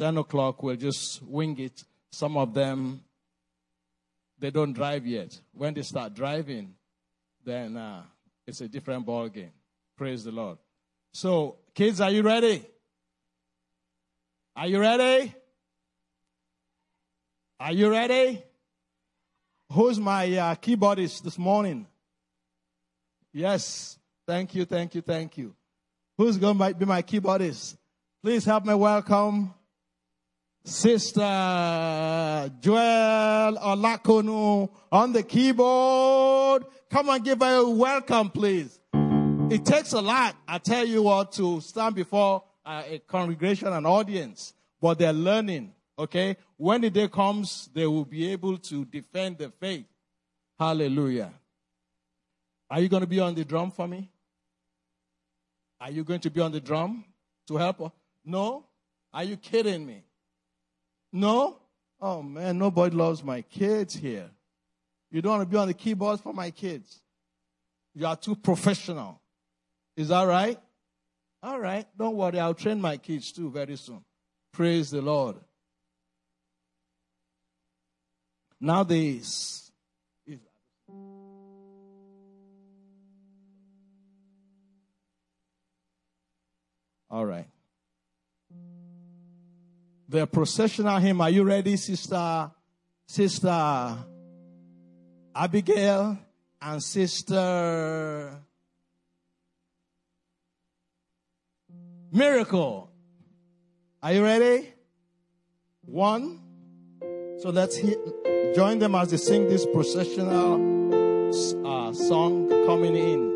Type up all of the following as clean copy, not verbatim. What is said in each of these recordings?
10 o'clock, we'll just wing it. Some of them, they don't drive yet. When they start driving, then it's a different ball game. Praise the Lord. So, kids, are you ready? Are you ready? Are you ready? Who's my keyboardist this morning? Yes. Thank you, thank you, thank you. Who's going to be my keyboardist? Please help me welcome Sister Joel Olakonu on the keyboard. Come on, give her a welcome, please. It takes a lot, I tell you what, to stand before a congregation and audience, but they're learning, okay? When the day comes, they will be able to defend the faith. Hallelujah. Are you going to be on the drum for me? Are you going to be on the drum to help her? No? Are you kidding me? No? Oh, man, nobody loves my kids here. You don't want to be on the keyboards for my kids. You are too professional. Is that right? All right. Don't worry. I'll train my kids too very soon. Praise the Lord. Now this. All right. The processional hymn. Are you ready, Sister Abigail and Sister Miracle? Are you ready? One. So let's join them as they sing this processional song coming in.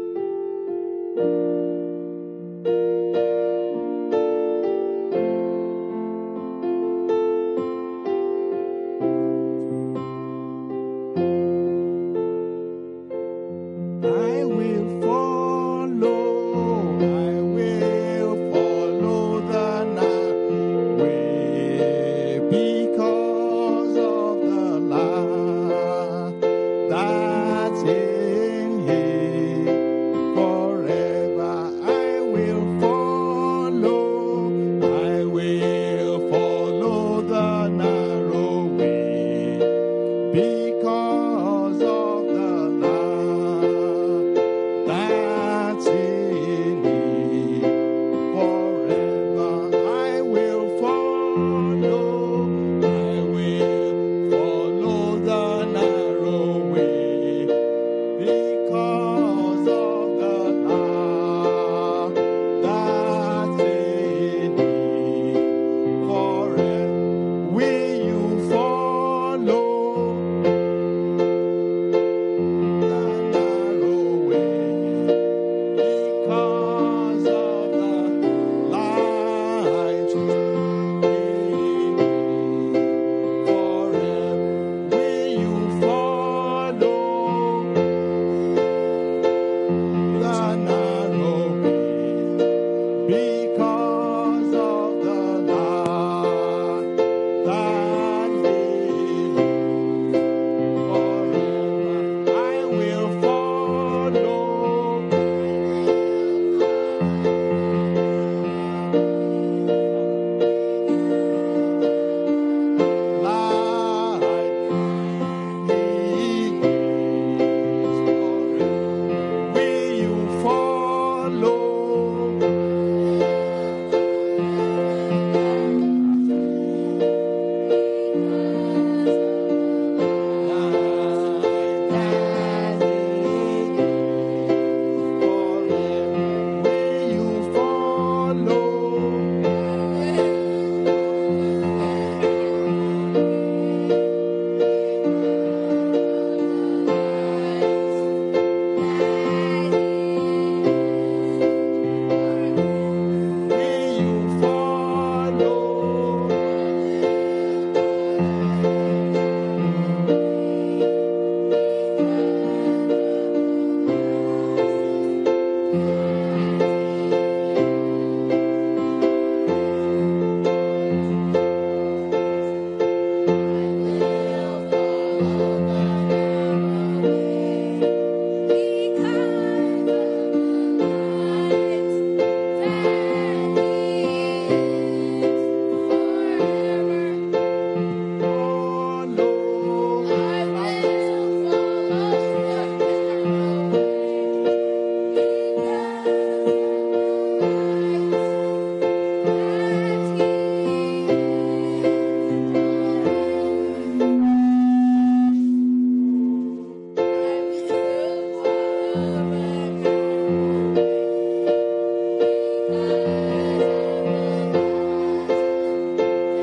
That's in Him forever.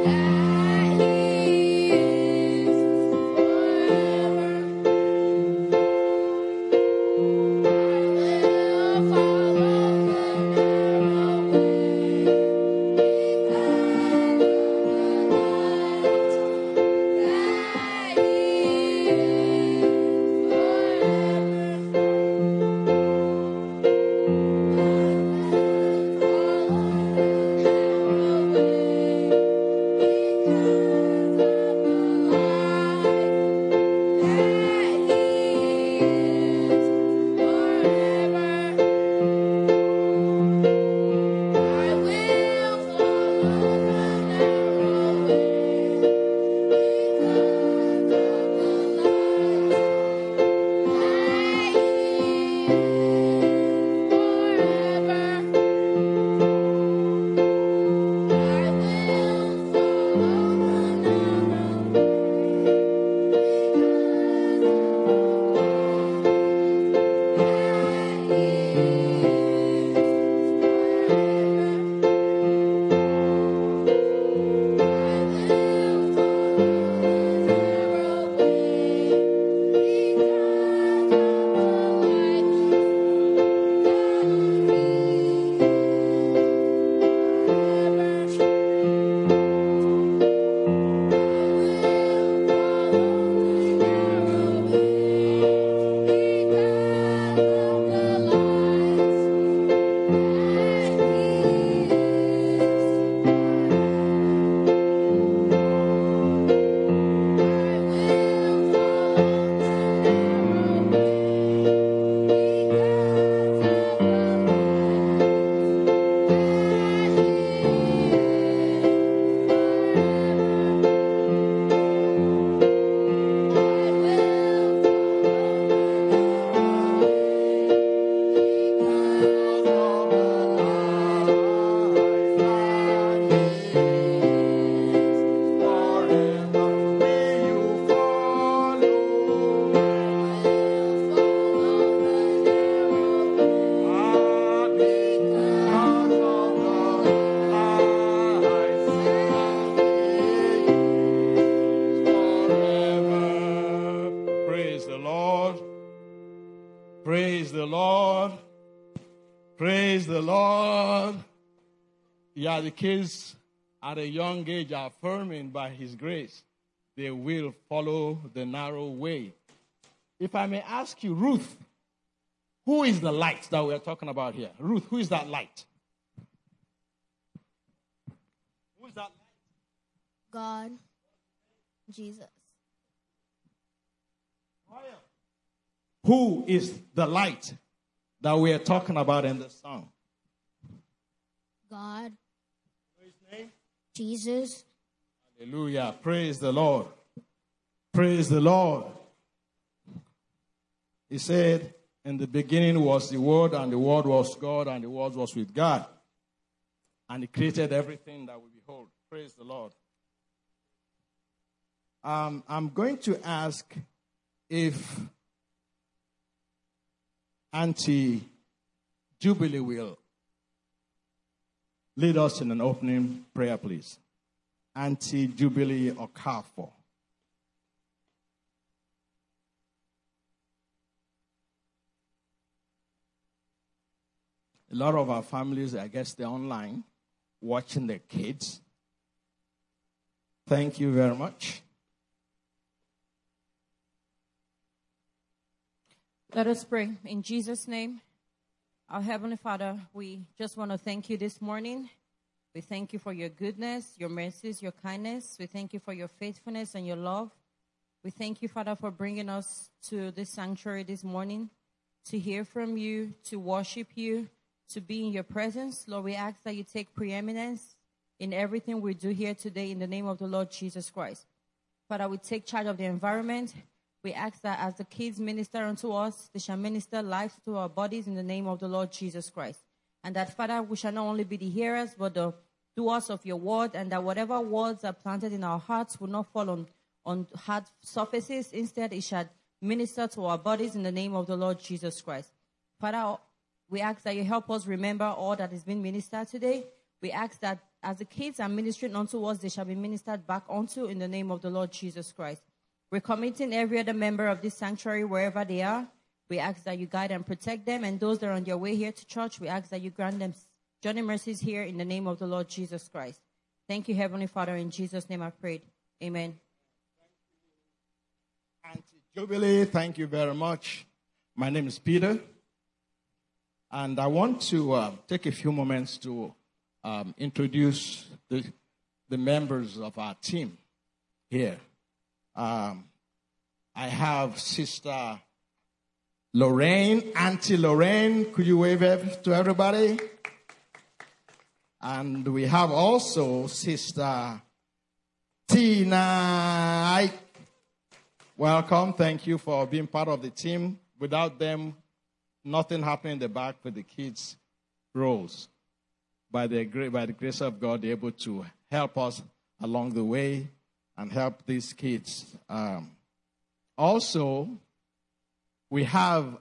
Yeah, the kids at a young age are affirming by His grace, they will follow the narrow way. If I may ask you, Ruth, who is the light that we are talking about here? Ruth, who is that light? Who is that light? God, Jesus. Who is the light that we are talking about in the song? God. His name? Jesus. Hallelujah. Praise the Lord. Praise the Lord. He said, in the beginning was the Word, and the Word was God, and the Word was with God. And He created everything that we behold. Praise the Lord. I'm going to ask if Auntie Jubilee will lead us in an opening prayer, please. Auntie Jubilee Okafor. A lot of our families, I guess they're online, watching their kids. Thank you very much. Let us pray. In Jesus' name, our Heavenly Father, we just want to thank you this morning. We thank you for your goodness, your mercies, your kindness. We thank you for your faithfulness and your love. We thank you, Father, for bringing us to this sanctuary this morning to hear from you, to worship you, to be in your presence. Lord, we ask that you take preeminence in everything we do here today in the name of the Lord Jesus Christ. Father, we take charge of the environment. We ask that as the kids minister unto us, they shall minister life to our bodies in the name of the Lord Jesus Christ. And that, Father, we shall not only be the hearers, but the doers of your word, and that whatever words are planted in our hearts will not fall on hard surfaces. Instead, it shall minister to our bodies in the name of the Lord Jesus Christ. Father, we ask that you help us remember all that has been ministered today. We ask that as the kids are ministering unto us, they shall be ministered back unto in the name of the Lord Jesus Christ. We're committing every other member of this sanctuary wherever they are. We ask that you guide and protect them. And those that are on their way here to church, we ask that you grant them journey mercies here in the name of the Lord Jesus Christ. Thank you, Heavenly Father. In Jesus' name I prayed. Amen. Auntie Jubilee, thank you very much. My name is Peter. And I want to take a few moments to introduce the members of our team here. I have Sister Lorraine, Auntie Lorraine. Could you wave to everybody? And we have also Sister Tina. Welcome. Thank you for being part of the team. Without them, nothing happened in the back with the kids' roles. By the grace of God, they're able to help us along the way and help these kids. Also, we have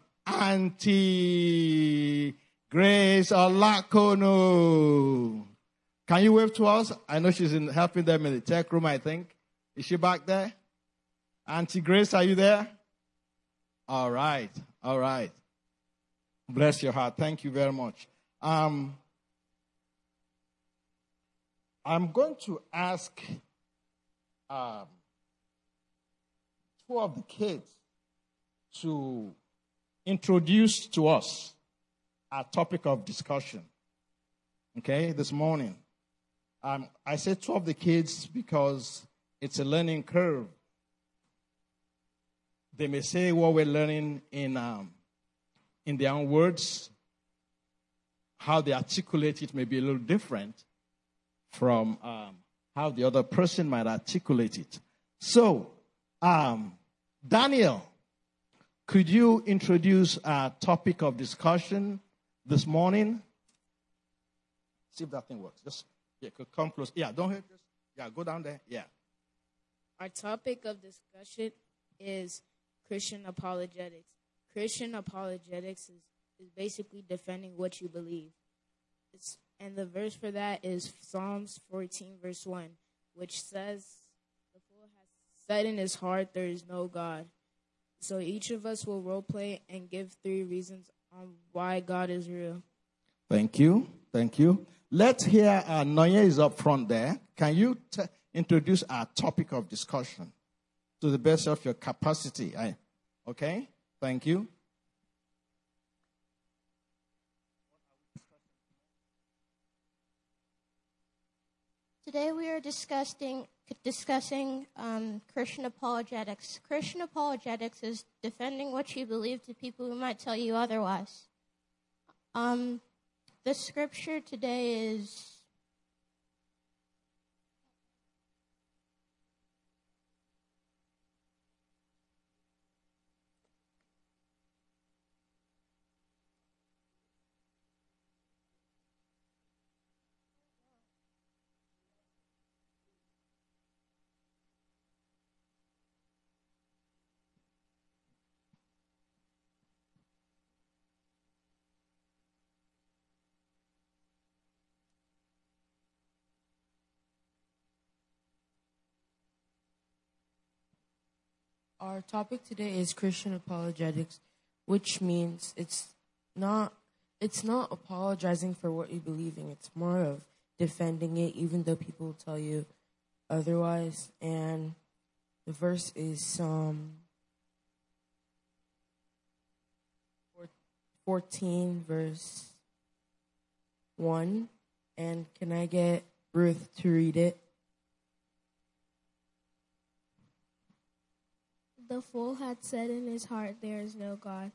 Auntie Grace Olakono. Can you wave to us? I know she's helping them in the tech room, I think. Is she back there? Auntie Grace, are you there? All right. Bless your heart. Thank you very much. I'm going to ask two of the kids to introduce to us our topic of discussion, okay, this morning. I say two of the kids because it's a learning curve. They may say what we're learning in their own words. How they articulate it may be a little different from how the other person might articulate it. So, Daniel, could you introduce our topic of discussion this morning? See if that thing works. Just come close. Yeah, don't hit this. Yeah, go down there. Yeah. Our topic of discussion is Christian apologetics. Christian apologetics is basically defending what you believe. And the verse for that is Psalms 14, verse 1, which says, "The fool has said in his heart, there is no God." So each of us will role play and give 3 reasons on why God is real. Thank you. Let's hear, Noye is up front there. Can you introduce our topic of discussion to the best of your capacity? Okay? Thank you. Today we are discussing Christian apologetics. Christian apologetics is defending what you believe to people who might tell you otherwise. The scripture today is Our topic today is Christian apologetics, which means it's not apologizing for what you believe in. It's more of defending it, even though people tell you otherwise. And the verse is Psalm 14, verse 1. And can I get Ruth to read it? The fool had said in his heart, there is no God.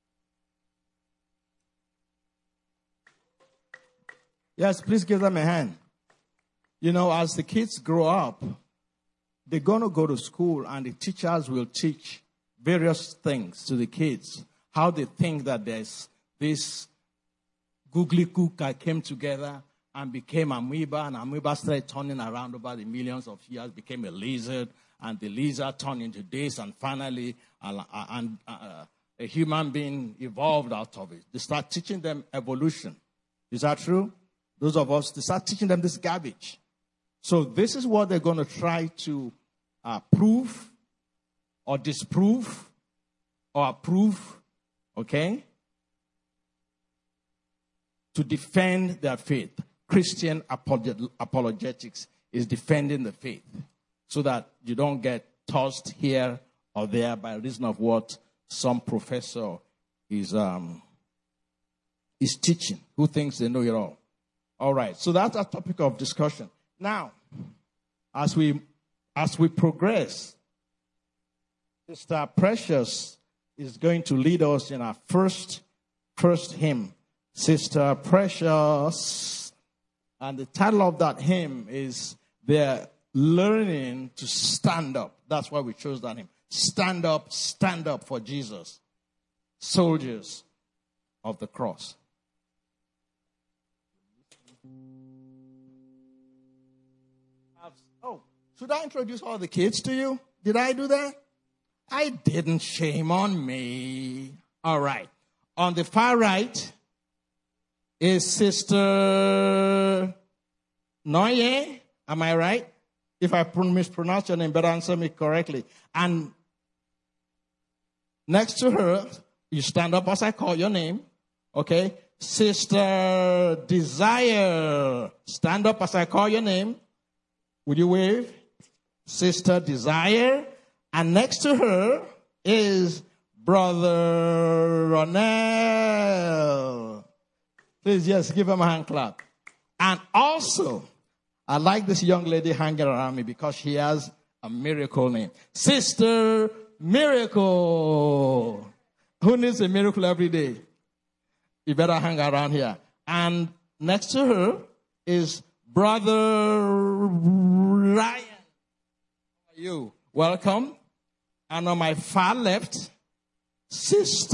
Yes, please give them a hand. You know, as the kids grow up, they're going to go to school and the teachers will teach various things to the kids. How they think that there's this googly cook that came together and became amoeba, and amoeba started turning around over the millions of years, became a lizard, and the lizard turned into this, and finally a human being evolved out of it. They start teaching them evolution. Is that true? Those of us, to start teaching them this garbage. So this is what they're going to try to prove or disprove or approve, okay? To defend their faith. Christian apologetics is defending the faith so that you don't get tossed here or there by reason of what some professor is teaching, who thinks they know it all. All right, so that's a topic of discussion. Now, as we progress, Sister Precious is going to lead us in our first hymn. Sister Precious, and the title of that hymn is "They're Learning to Stand Up." That's why we chose that hymn. Stand up for Jesus. Soldiers of the cross. Oh, should I introduce all the kids to you? Did I do that? I didn't. Shame on me. All right. On the far right is Sister Noye. Am I right? If I mispronounce your name, better answer me correctly. And next to her, you stand up as I call your name. Okay? Sister Desire. Stand up as I call your name. Would you wave? Sister Desire. And next to her is Brother Ronell. Please, yes, give him a hand clap. And also, I like this young lady hanging around me because she has a miracle name. Sister Miracle. Who needs a miracle every day? You better hang around here. And next to her is Brother Ryan. How are you? Welcome. And on my far left, Sister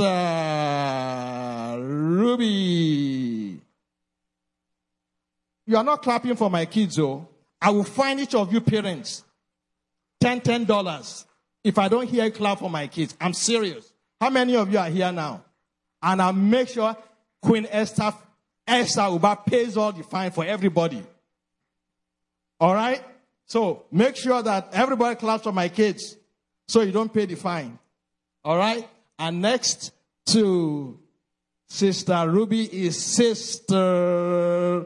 Ruby. You are not clapping for my kids, though. I will find each of you parents $10 if I don't hear you clap for my kids. I'm serious. How many of you are here now? And I'll make sure Queen Esther Uba pays all the fine for everybody. All right? So make sure that everybody claps for my kids so you don't pay the fine. All right? And next to Sister Ruby is Sister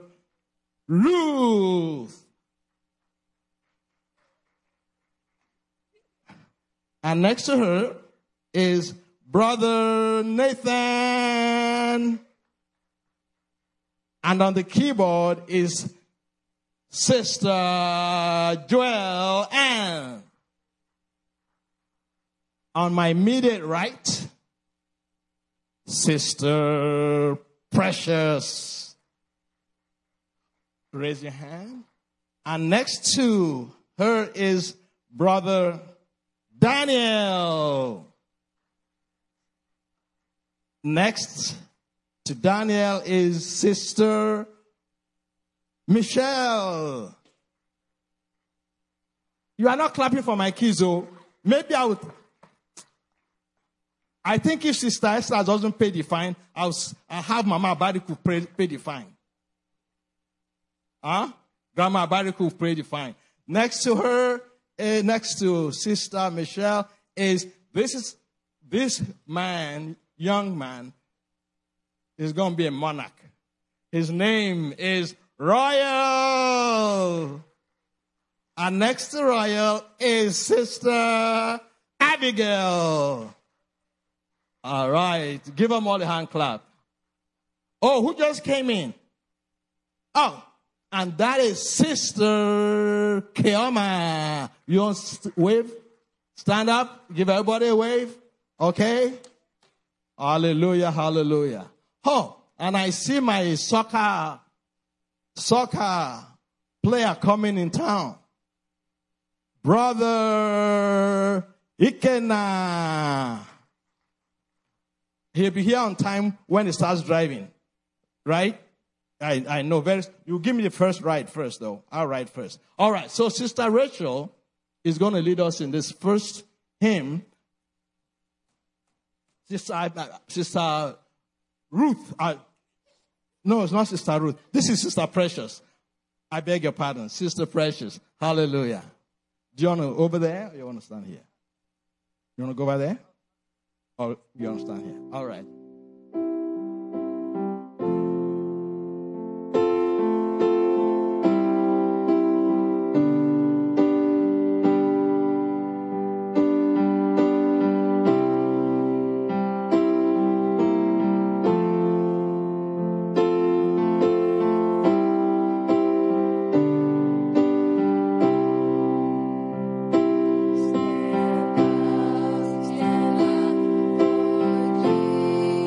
Ruth. And next to her is Brother Nathan. And on the keyboard is Sister Joel Ann. On my immediate right, Sister Precious. Raise your hand. And next to her is Brother Daniel. Next to Daniel is Sister Michelle. You are not clapping for my kids, though. Maybe I think if Sister Esther doesn't pay the fine, I'll have Mama Bariku pay the fine. Grandma Bariku pay the fine. Next to her, next to Sister Michelle is this man, young man, is going to be a monarch. His name is Royal. And next to Royal is Sister Abigail. All right. Give them all a hand clap. Oh, who just came in? Oh, and that is Sister Keoma. You want to wave? Stand up. Give everybody a wave. Okay? Hallelujah, hallelujah. Oh, and I see my soccer player coming in town. Brother Ikena. He'll be here on time when he starts driving. Right? I know. You give me the first ride first, though. I'll ride first. All right. So Sister Rachel is going to lead us in this first hymn. Sister Ruth. No, it's not Sister Ruth. This is Sister Precious. I beg your pardon. Sister Precious. Hallelujah. Do you want to over there or you want to stand here? You want to go by there? Or you want to stand here? All right. Stand up for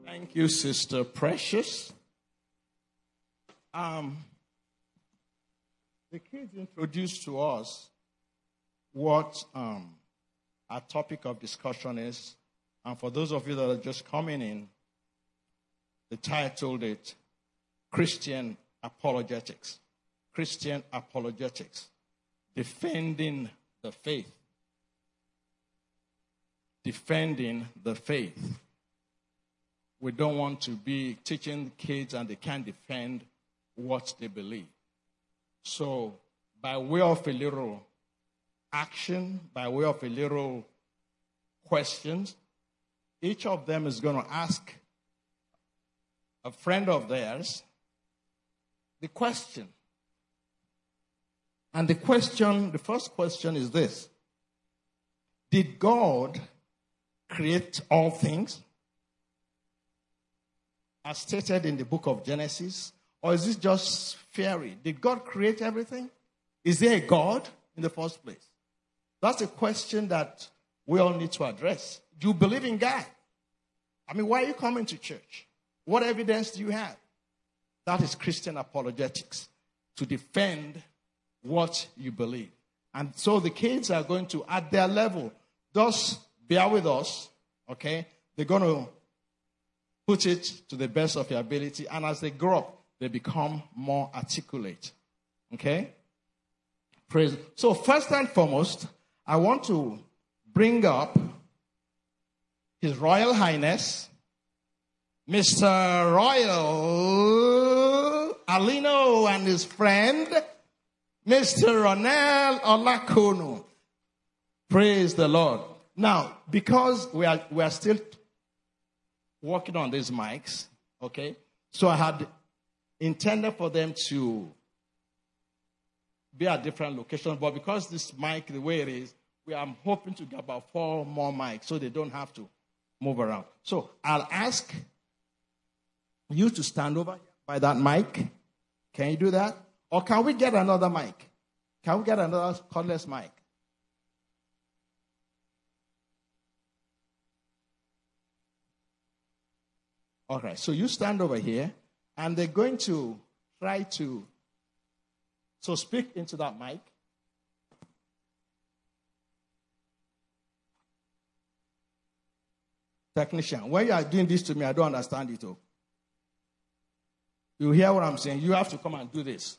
Thank you, Sister Precious. The kids introduced to us what our topic of discussion is. And for those of you that are just coming in, the titled it Christian Apologetics. Christian Apologetics. Defending the faith. Defending the faith. We don't want to be teaching kids and they can't defend what they believe. So, by way of a little action, by way of a little questions, each of them is going to ask a friend of theirs the question. And the first question is this: did God create all things, as stated in the book of Genesis? Or is this just fairy? Did God create everything? Is there a God in the first place? That's a question that we all need to address. Do you believe in God? I mean, why are you coming to church? What evidence do you have? That is Christian apologetics, to defend what you believe. And so the kids are going to, at their level, just bear with us, okay? They're going to put it to the best of their ability. And as they grow up, they become more articulate. Okay? Praise. So first and foremost, I want to bring up His Royal Highness, Mr. Royal Alino, and his friend, Mr. Ronel Olakunu. Praise the Lord. Now, because we are still working on these mics, okay? So I had intended for them to be at different locations, but because this mic, the way it is, I'm hoping to get about 4 more mics so they don't have to move around. So I'll ask you to stand over by that mic. Can you do that? Or can we get another mic? Can we get another cordless mic? All right, so you stand over here, and they're going to try to, so speak into that mic. Technician, when you are doing this to me, I don't understand it all. You hear what I'm saying? You have to come and do this.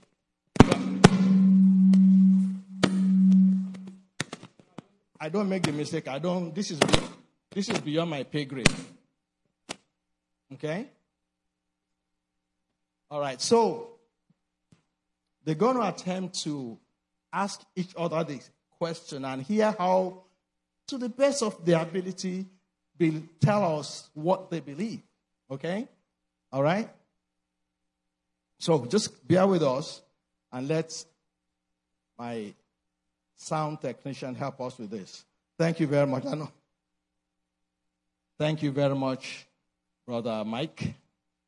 I don't make the mistake. This is beyond my pay grade. Okay? All right, so they're going to attempt to ask each other this question and hear how, to the best of their ability, tell us what they believe. Okay? All right? So just bear with us and let my sound technician help us with this. Thank you very much. I know. Thank you very much, Brother Mike.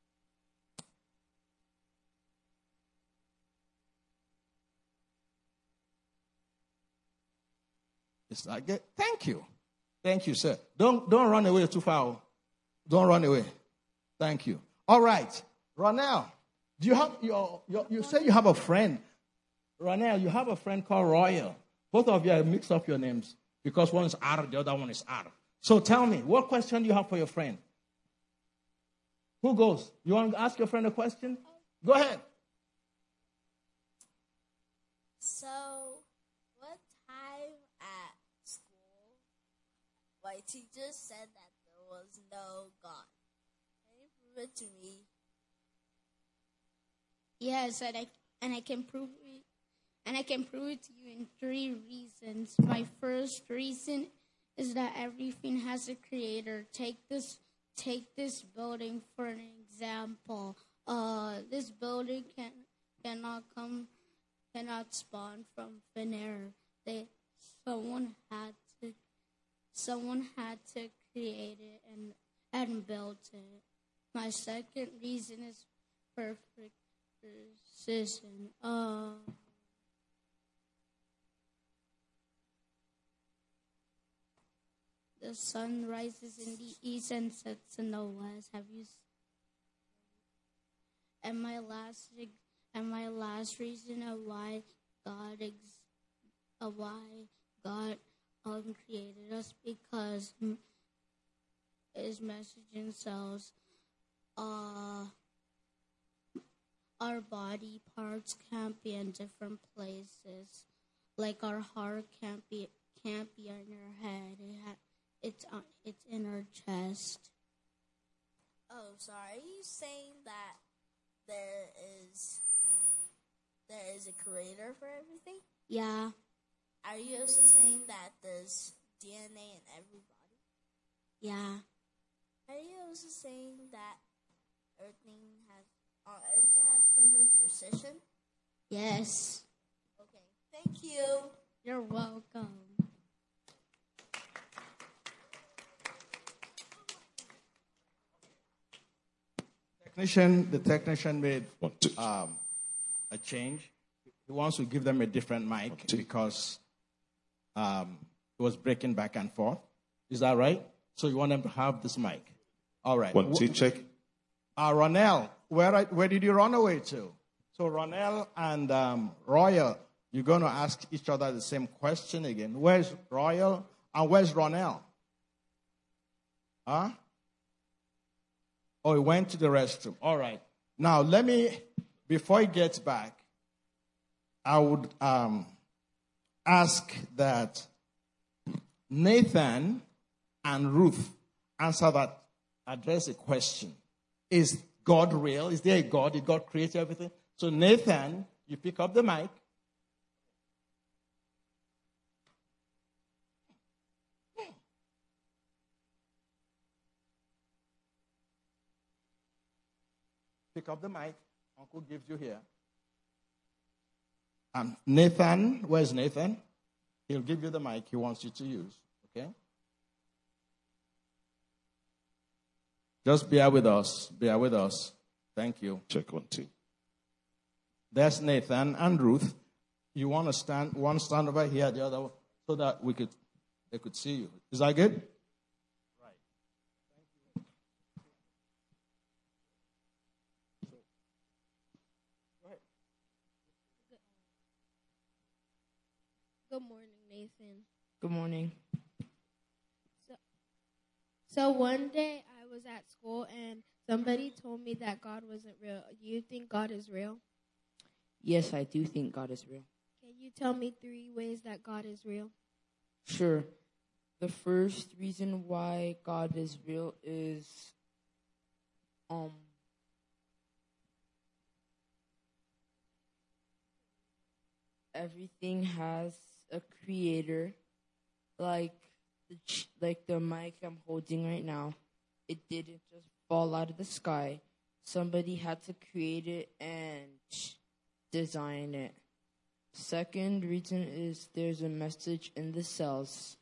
Thank you. Thank you, sir. Don't run away too far. Don't run away. Thank you. All right. Ronel, do you have you say you have a friend. Ronel, you have a friend called Royal. Both of you mix up your names because one is R, the other one is R. So tell me, what question do you have for your friend? Who goes? You want to ask your friend a question? Go ahead. So, what time at school my teacher said that there was no God? Can you prove it to me? Yes, and I can prove it. And I can prove it to you in 3 reasons. My first reason is that everything has a creator. Take this building for an example. This building cannot spawn from thin air. Someone had to create it and build it. My second reason is perfect precision. The sun rises in the east and sets in the west. Have you? And my last reason of why God created us, because His messaging cells, our body parts can't be in different places. Like our heart can't be on your head. It's in our chest. Oh, sorry. Are you saying that there is a creator for everything? Yeah. Are you also saying that there's DNA in everybody? Yeah. Are you also saying that everything has perfect precision? Yes. Okay. Thank you. You're welcome. The technician made a change. He wants to give them a different mic because it was breaking back and forth. Is that right? So you want them to have this mic? All right. 1, 2, check. Ronell, where did you run away to? So Ronell and Royal, you're going to ask each other the same question again. Where's Royal and where's Ronell? Huh? Oh, he went to the restroom. All right. Now, before he gets back, I would ask that Nathan and Ruth address a question. Is God real? Is there a God? Did God create everything? So Nathan, you pick up the mic. Pick up the mic. Uncle gives you here. Nathan, where's Nathan? He'll give you the mic he wants you to use. Okay? Just bear with us. Bear with us. Thank you. Check 1, 2. There's Nathan and Ruth. You want to stand over here, the other one, so that they could see you. Is that good? Good morning, Nathan. Good morning. So one day I was at school and somebody told me that God wasn't real. Do you think God is real? Yes, I do think God is real. Can you tell me 3 ways that God is real? Sure. The first reason why God is real is everything has a creator, like the mic I'm holding right now. It didn't just fall out of the sky. Somebody had to create it and design it. Second reason is there's a message in the cells.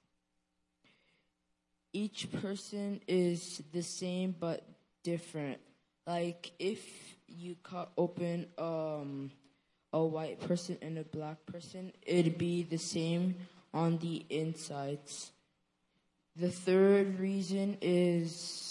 Each person is the same but different. Like if you cut open a white person and a black person, it'd be the same on the insides. The third reason is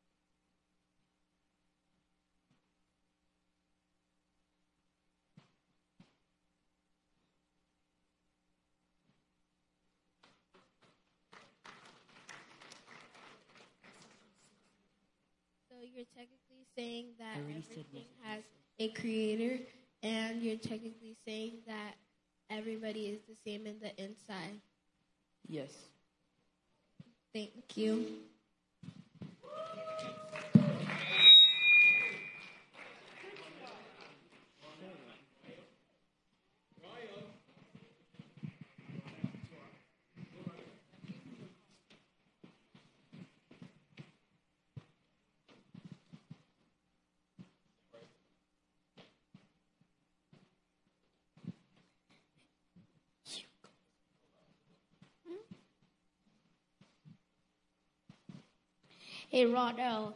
You're technically saying that everything has a creator, and you're technically saying that everybody is the same in the inside. yes. Thank you. Hey, Rodel.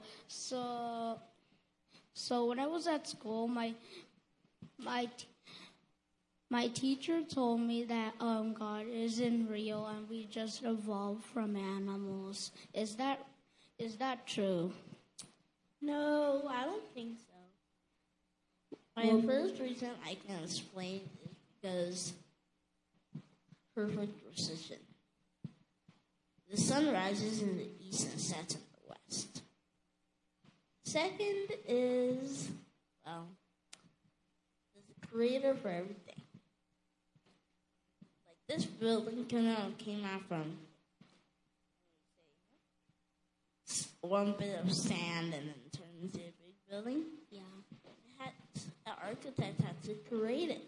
So when I was at school, my My teacher told me that God isn't real and we just evolved from animals. Is that true? No, I don't think so. My first reason I can explain is because perfect precision. The sun rises in the east and sets in the west. Second is, well, there's a creator for everything. Like this building came out from one bit of sand and then turned into a big building. Yeah. The architect had to create it.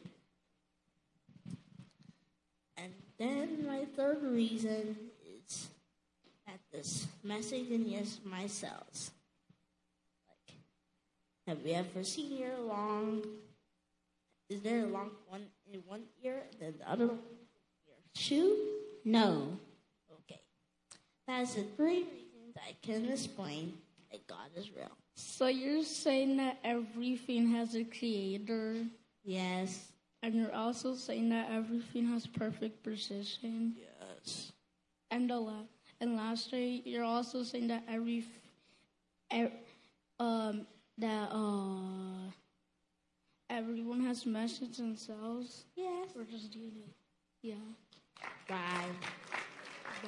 And then my third reason is that this message in my cells. Like, have you ever seen your long? Is there a long one in one ear and then the other one in your shoe? No. Okay. That's the three reasons I can explain that God is real. So you're saying that everything has a creator? Yes. And you're also saying that everything has perfect precision? Yes. And lastly, you're also saying that everyone has messages and cells? Yes. Or just DNA? Yeah. Bye. Bye.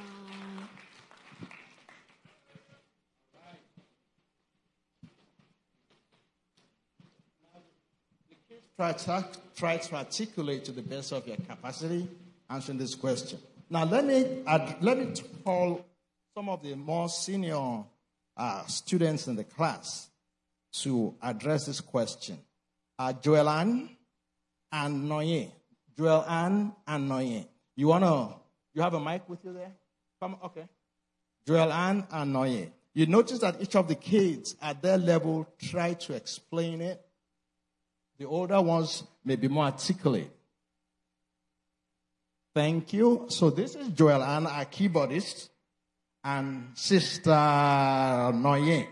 Try to articulate to the best of your capacity answering this question. Now, let me call some of the more senior students in the class to address this question. Joel-Ann and Noye. Joel-Ann and Noye. You have a mic with you there? Come, okay. Joel-Ann and Noye. You notice that each of the kids at their level try to explain it. The older ones may be more articulate. Thank you. So this is Joel-Ann, our keyboardist, and Sister Noye.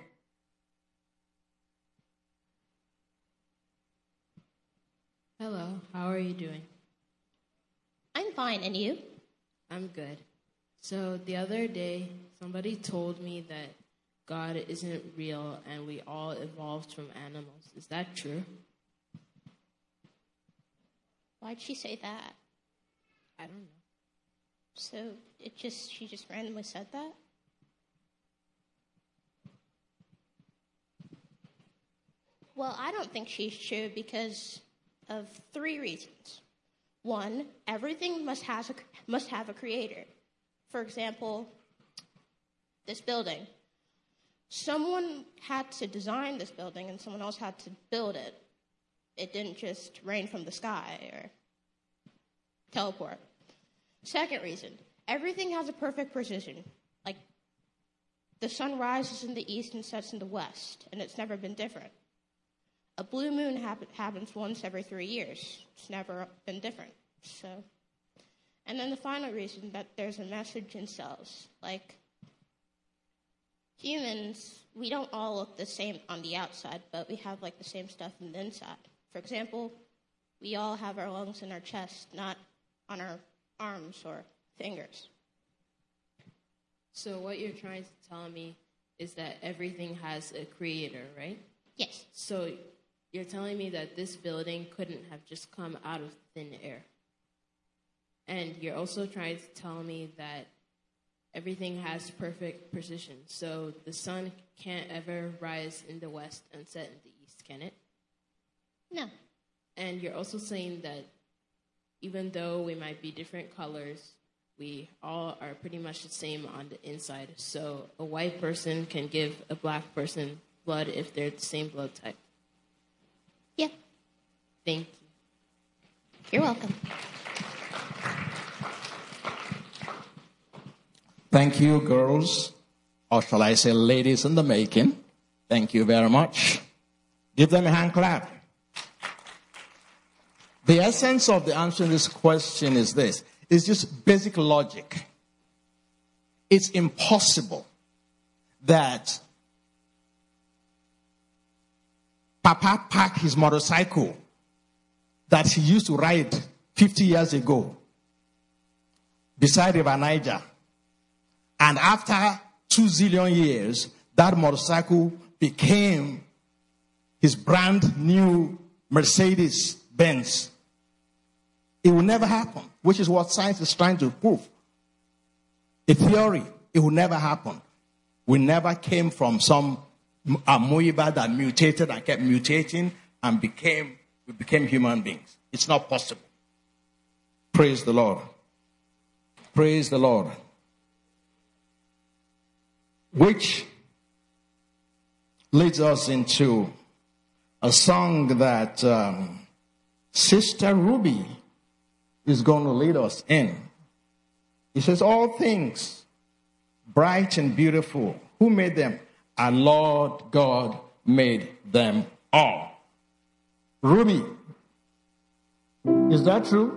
Hello, how are you doing? I'm fine, and you? I'm good. So the other day, somebody told me that God isn't real and we all evolved from animals. Is that true? Why'd she say that? I don't know. So she just randomly said that? Well, I don't think she's true because of 3 reasons. 1, everything must have a creator. For example, this building. Someone had to design this building and someone else had to build it. It didn't just rain from the sky or teleport. Second reason, everything has a perfect precision. Like, the sun rises in the east and sets in the west, and it's never been different. A blue moon happens once every 3 years. It's never been different. So, and then the final reason, that there's a message in cells. Like, humans, we don't all look the same on the outside, but we have, like, the same stuff in the inside. For example, we all have our lungs in our chest, not on our arms or fingers. So what you're trying to tell me is that everything has a creator, right? Yes. So you're telling me that this building couldn't have just come out of thin air. And you're also trying to tell me that everything has perfect precision. So the sun can't ever rise in the west and set in the east, can it? No. And you're also saying that even though we might be different colors, we all are pretty much the same on the inside. So a white person can give a black person blood if they're the same blood type. Yeah. Thank you. You're welcome. Thank you, girls, or shall I say ladies in the making. Thank you very much. Give them a hand clap. The essence of the answer to this question is this. It's just basic logic. It's impossible that Papa parked his motorcycle that he used to ride 50 years ago beside River Niger. And after 2 zillion years, that motorcycle became his brand new Mercedes-Benz. It will never happen, which is what science is trying to prove. A theory, it will never happen. We never came from some amoeba that mutated and kept mutating and we became human beings. It's not possible. Praise the Lord. Praise the Lord. Which leads us into a song that Sister Ruby is going to lead us in. It says, all things bright and beautiful, who made them? Our Lord God made them all. Ruby, is that true?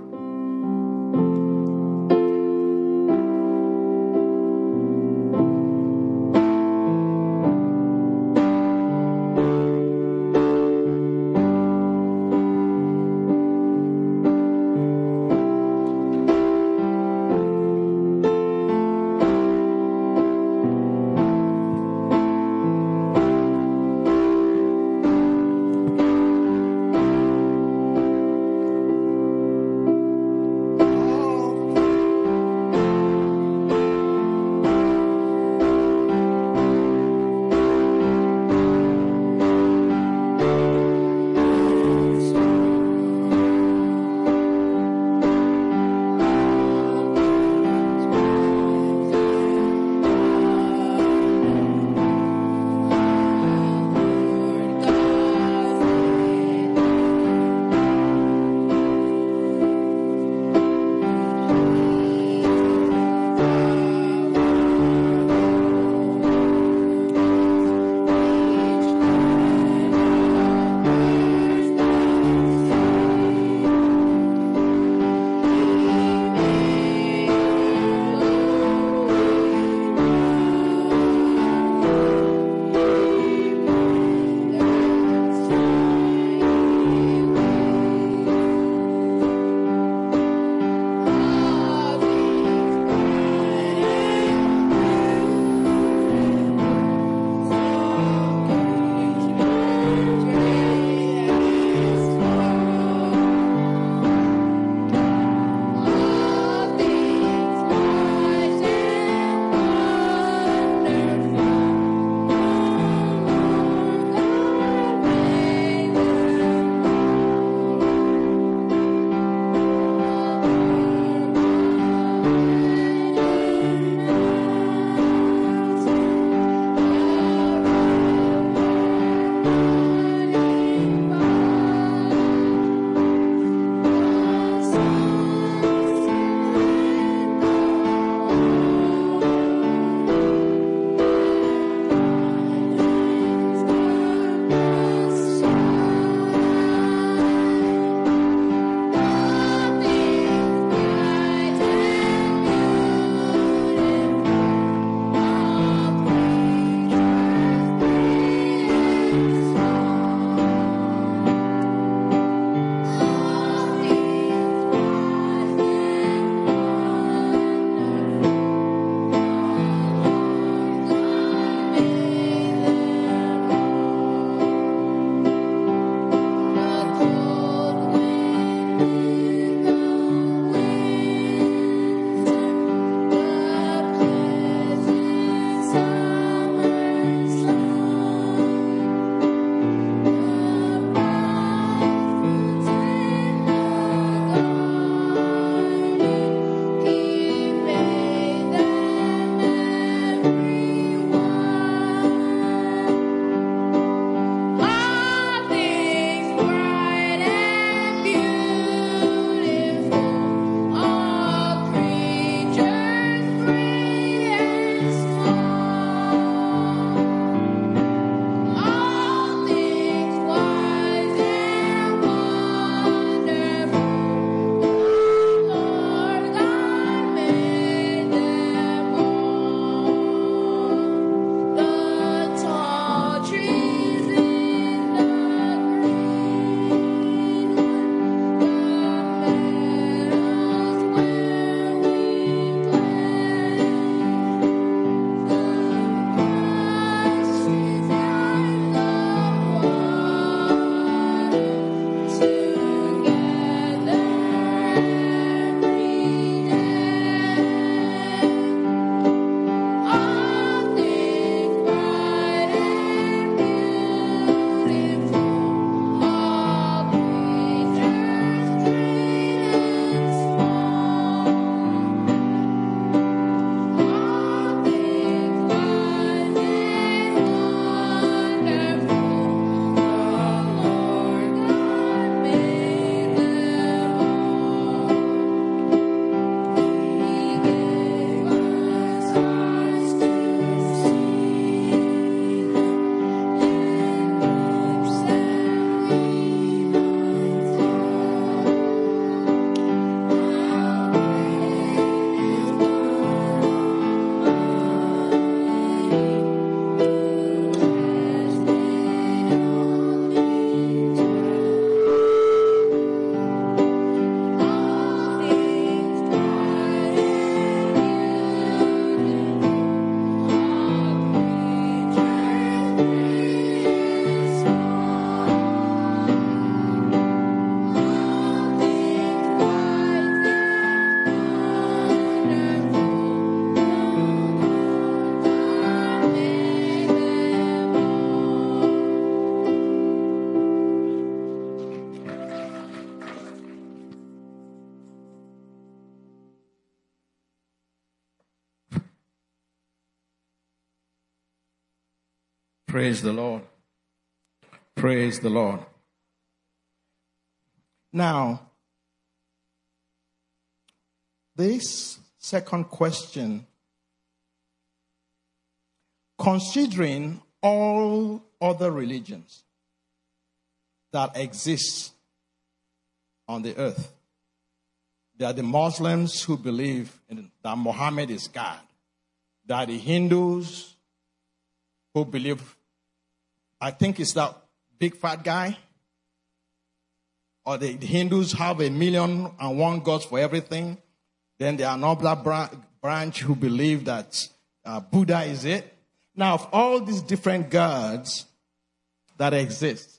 Praise the Lord. Praise the Lord. Now, this second question, considering all other religions that exist on the earth, there are the Muslims who believe that Muhammad is God. There are the Hindus who believe, I think it's that big fat guy. Or the Hindus have 1,000,001 gods for everything. Then there are another branch who believe that Buddha is it. Now, of all these different gods that exist,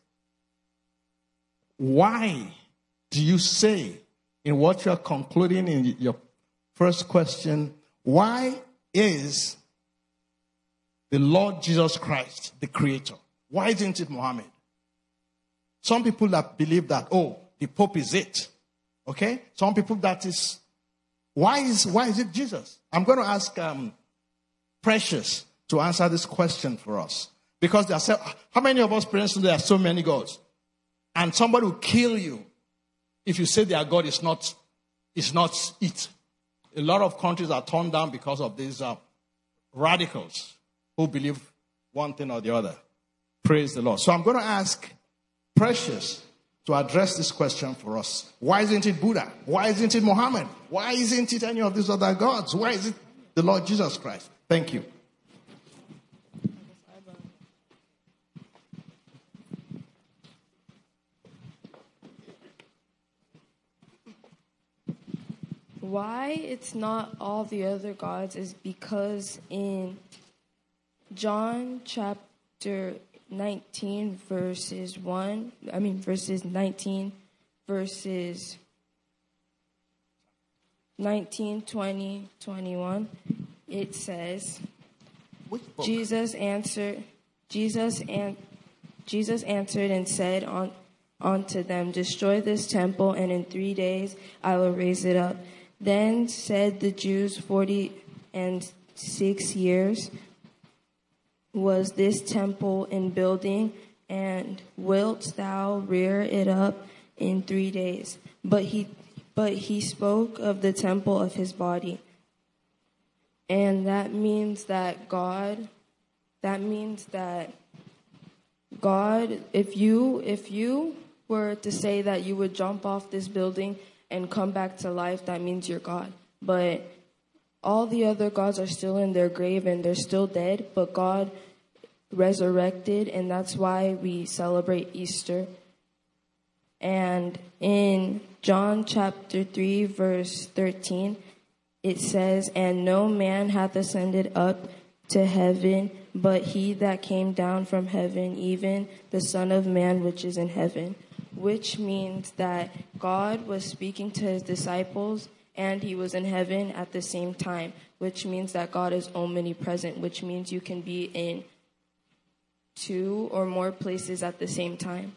why do you say in what you're concluding in your first question, why is the Lord Jesus Christ the creator? Why isn't it Muhammad? Some people that believe that, the Pope is it. Okay? Some people that is, why is it Jesus? I'm going to ask Precious to answer this question for us. Because they are saying, how many of us parents know there are so many gods? And somebody will kill you if you say their God is not it. A lot of countries are torn down because of these radicals who believe one thing or the other. Praise the Lord. So I'm going to ask Precious to address this question for us. Why isn't it Buddha? Why isn't it Muhammad? Why isn't it any of these other gods? Why is it the Lord Jesus Christ? Thank you. Why it's not all the other gods is because in John chapter 19 verses 19 verses 19, 20, 21, it says, Jesus answered and said unto them, destroy this temple, and in 3 days I will raise it up. Then said the Jews, 46 years was this temple in building, and wilt thou rear it up in 3 days? But he spoke of the temple of his body. And that means that God, if you were to say that you would jump off this building and come back to life, that means you're God. But all the other gods are still in their grave and they're still dead, but God resurrected, and that's why we celebrate Easter. And in John chapter 3 verse 13, it says, and no man hath ascended up to heaven, but he that came down from heaven, even the Son of Man which is in heaven. Which means that God was speaking to his disciples and he was in heaven at the same time, which means that God is omnipresent, which means you can be in 2 or more places at the same time.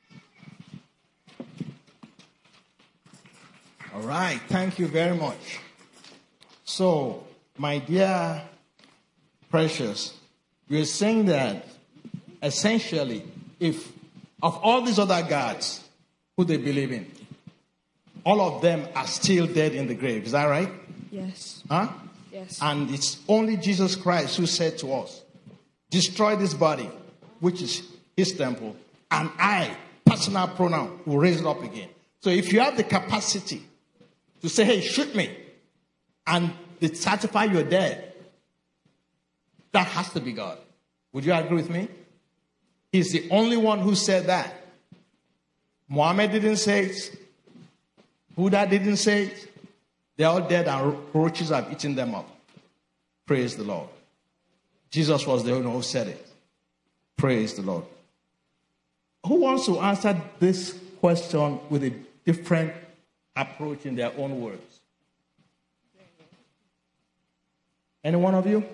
All right. Thank you very much. So, my dear Precious, you're saying that essentially, if of all these other gods who they believe in, all of them are still dead in the grave. Is that right? Yes. Huh? Yes. And it's only Jesus Christ who said to us, destroy this body, which is his temple, and I, personal pronoun, will raise it up again. So if you have the capacity to say, hey, shoot me, and they certify you're dead, that has to be God. Would you agree with me? He's the only one who said that. Muhammad didn't say it. Buddha didn't say it. They're all dead and roaches have eaten them up. Praise the Lord. Jesus was the only one who said it. Praise the Lord. Who wants to answer this question with a different approach in their own words? Any one of you?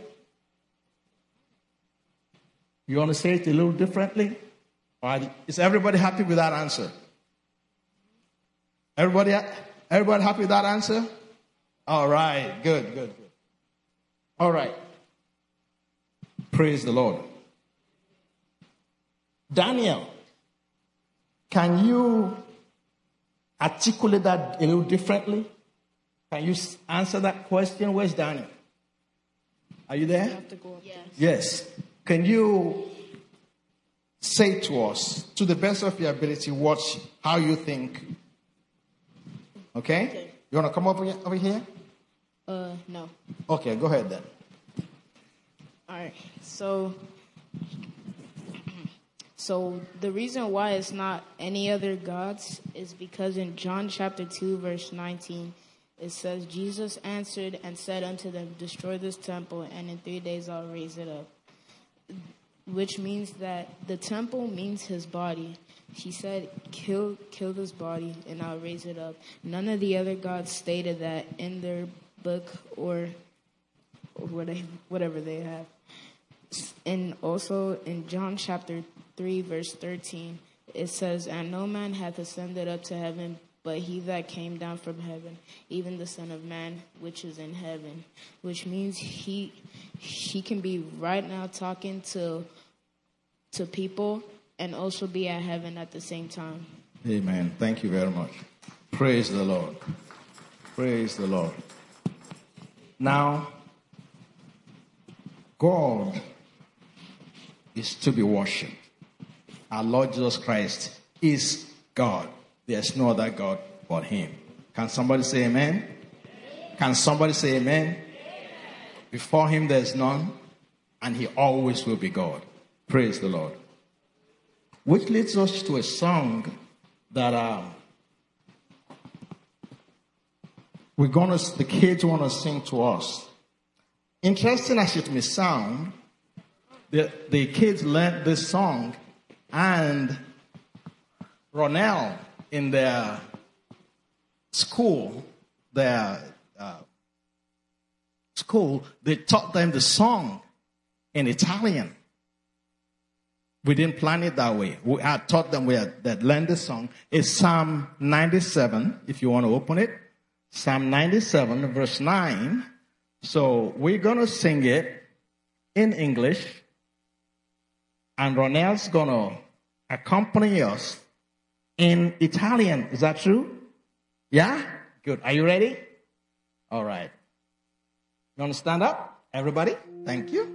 You want to say it a little differently? Or is everybody happy with that answer? Everybody happy with that answer? All right. Good. All right. Praise the Lord. Daniel, can you articulate that a little differently? Can you answer that question? Where's Daniel? Are you there? Yes. Can you say to us, to the best of your ability, how you think? Okay? You want to come over here? No. Okay, go ahead then. All right. So the reason why it's not any other gods is because in John chapter 2, verse 19, it says, Jesus answered and said unto them, destroy this temple, and in 3 days I'll raise it up. Which means that the temple means his body. He said, kill this body, and I'll raise it up. None of the other gods stated that in their book or whatever they have. And also in John chapter 3, verse 13, it says, and no man hath ascended up to heaven, but he that came down from heaven, even the Son of Man, which is in heaven. Which means he can be right now talking to people and also be at heaven at the same time. Amen. Thank you very much. Praise the Lord. Praise the Lord. Now, God is to be worshipped. Our Lord Jesus Christ is God. There's no other God but him. Can somebody say amen? Can somebody say amen? Before him there's none, and he always will be God. Praise the Lord. Which leads us to a song that the kids want to sing to us. Interesting as it may sound, the kids learned this song, and Ronell in their school, they taught them the song in Italian. We didn't plan it that way. We had taught them that learned the song. It's Psalm 97, if you want to open it. Psalm 97, verse 9. So we're going to sing it in English, and Ronell's going to accompany us in Italian. Is that true? Yeah? Good. Are you ready? All right. You want to stand up? Everybody? Thank you.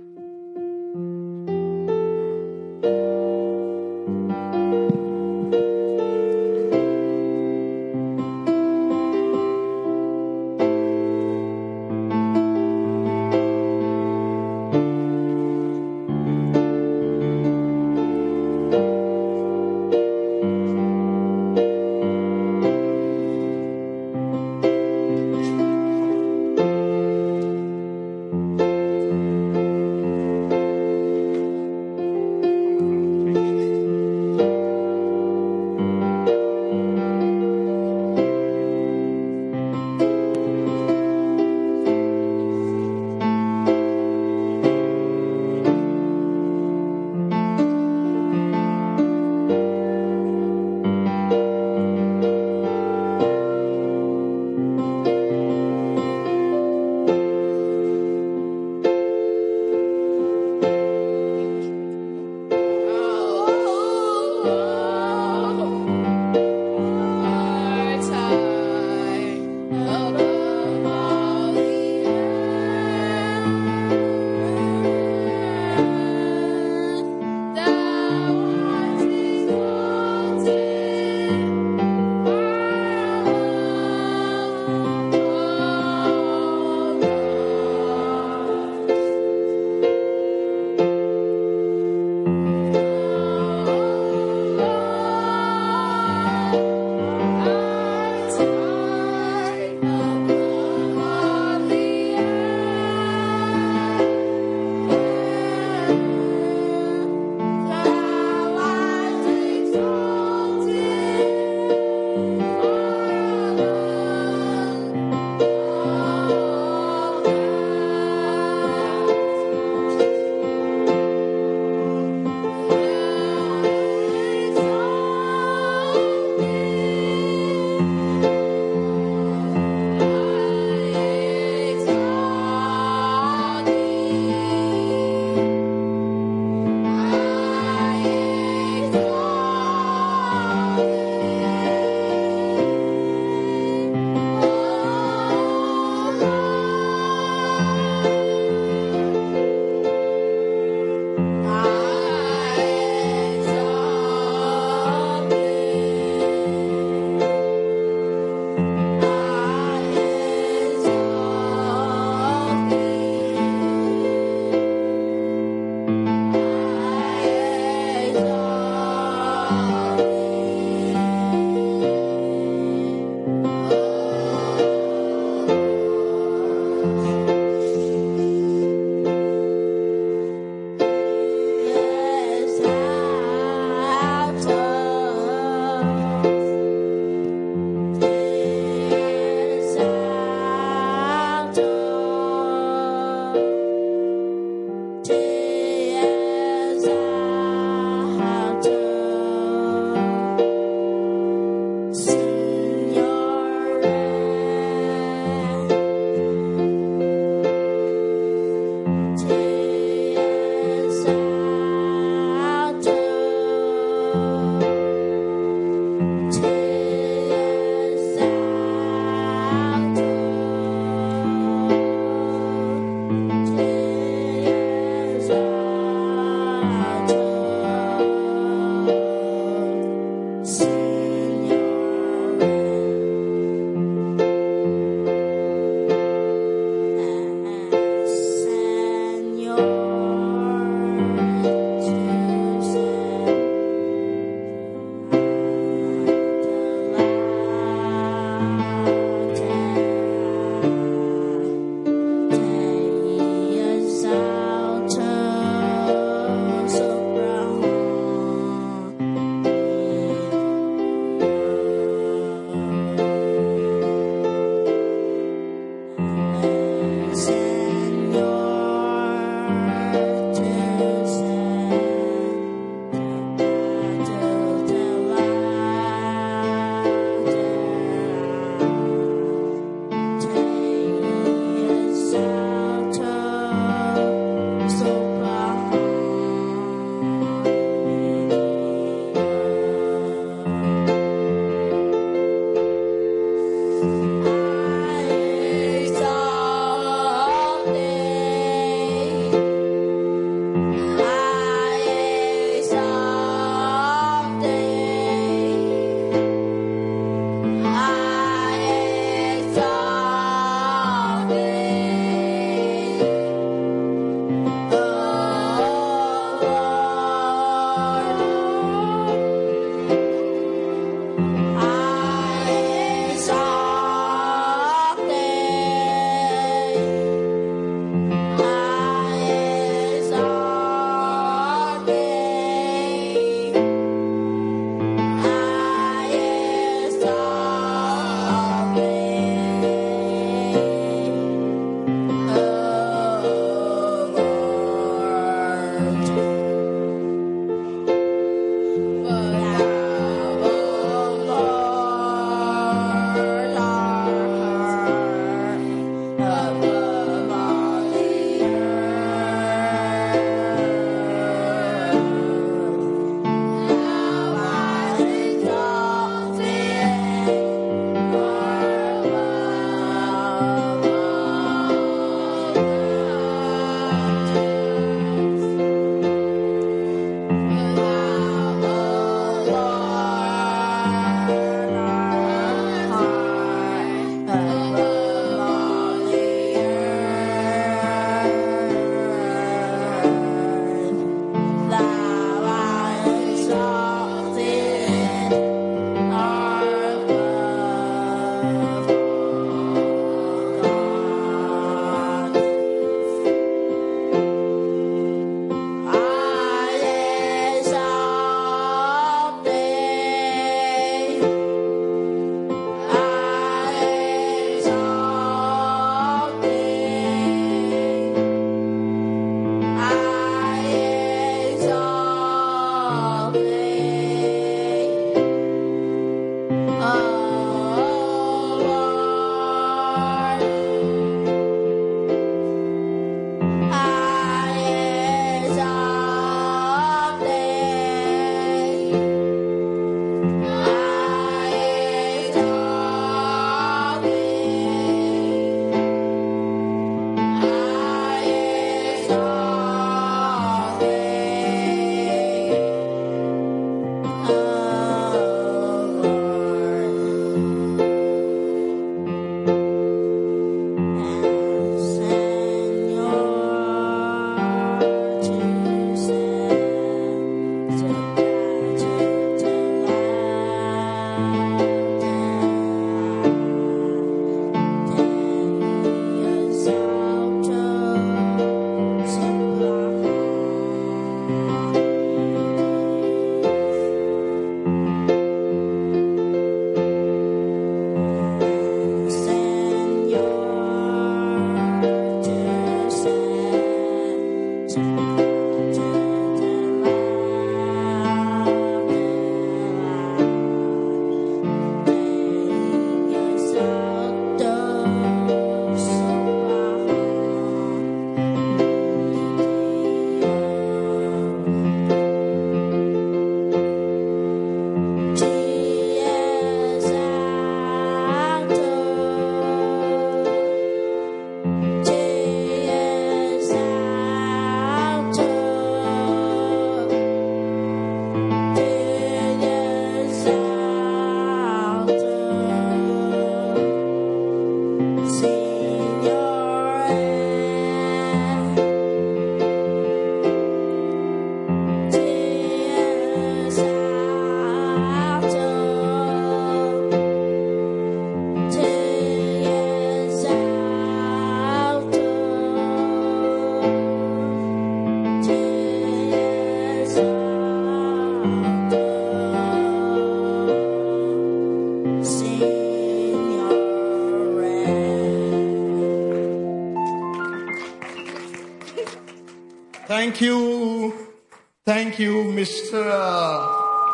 Thank you. Thank you, Mr.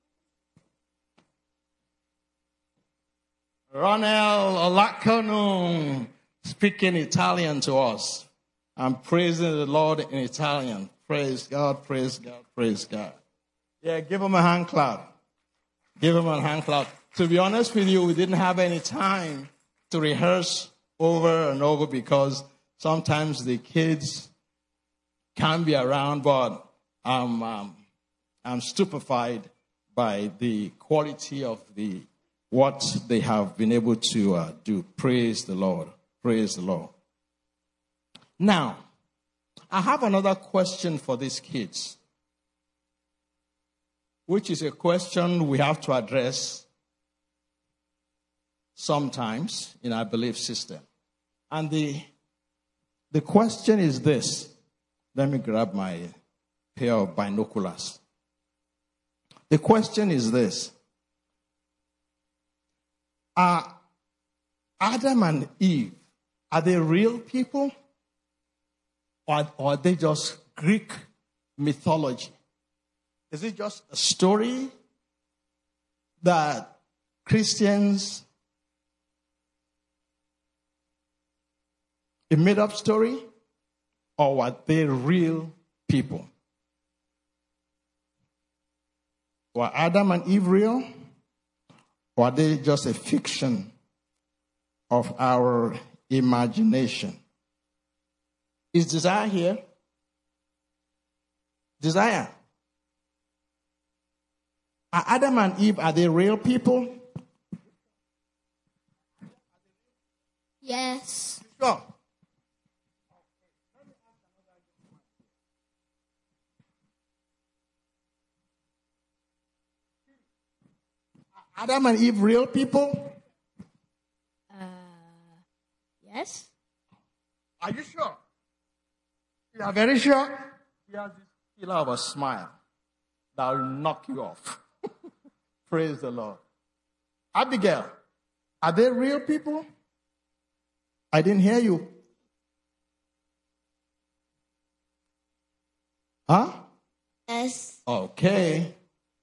Ronel Olacano, speaking Italian to us. I'm praising the Lord in Italian. Praise God, praise God, praise God. Yeah, give him a hand clap. Give him a hand clap. To be honest with you, we didn't have any time to rehearse over and over because sometimes the kids can't be around, but I'm stupefied by the quality of what they have been able to do. Praise the Lord. Praise the Lord. Now, I have another question for these kids, which is a question we have to address sometimes in our belief system. And the question is this. Let me grab my pair of binoculars. The question is this. Are Adam and Eve, are they real people? Or are they just Greek mythology? Is it just a story that Christians, a made-up story? Or were they real people? Were Adam and Eve real? Or are they just a fiction of our imagination? Is Desire here? Desire. Are Adam and Eve, are they real people? Yes. Sure. Adam and Eve real people? Yes. Are you sure? You are very sure? He has this killer of a smile that will knock you off. Praise the Lord. Abigail, are they real people? I didn't hear you. Huh? Yes. Okay.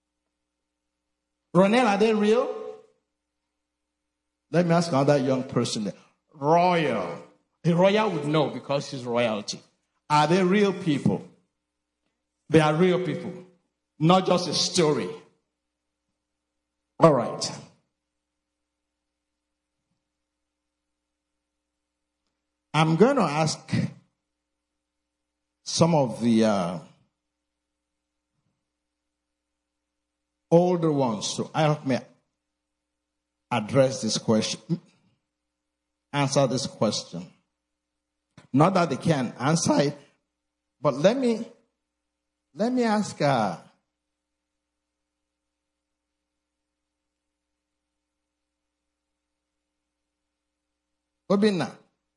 Ronel, are they real? Let me ask another young person there. Royal. The royal would know because she's royalty. Are they real people? They are real people. Not just a story. All right. I'm going to ask some of the older ones to help me address this question, answer this question. Not that they can answer it, but let me ask Obinna,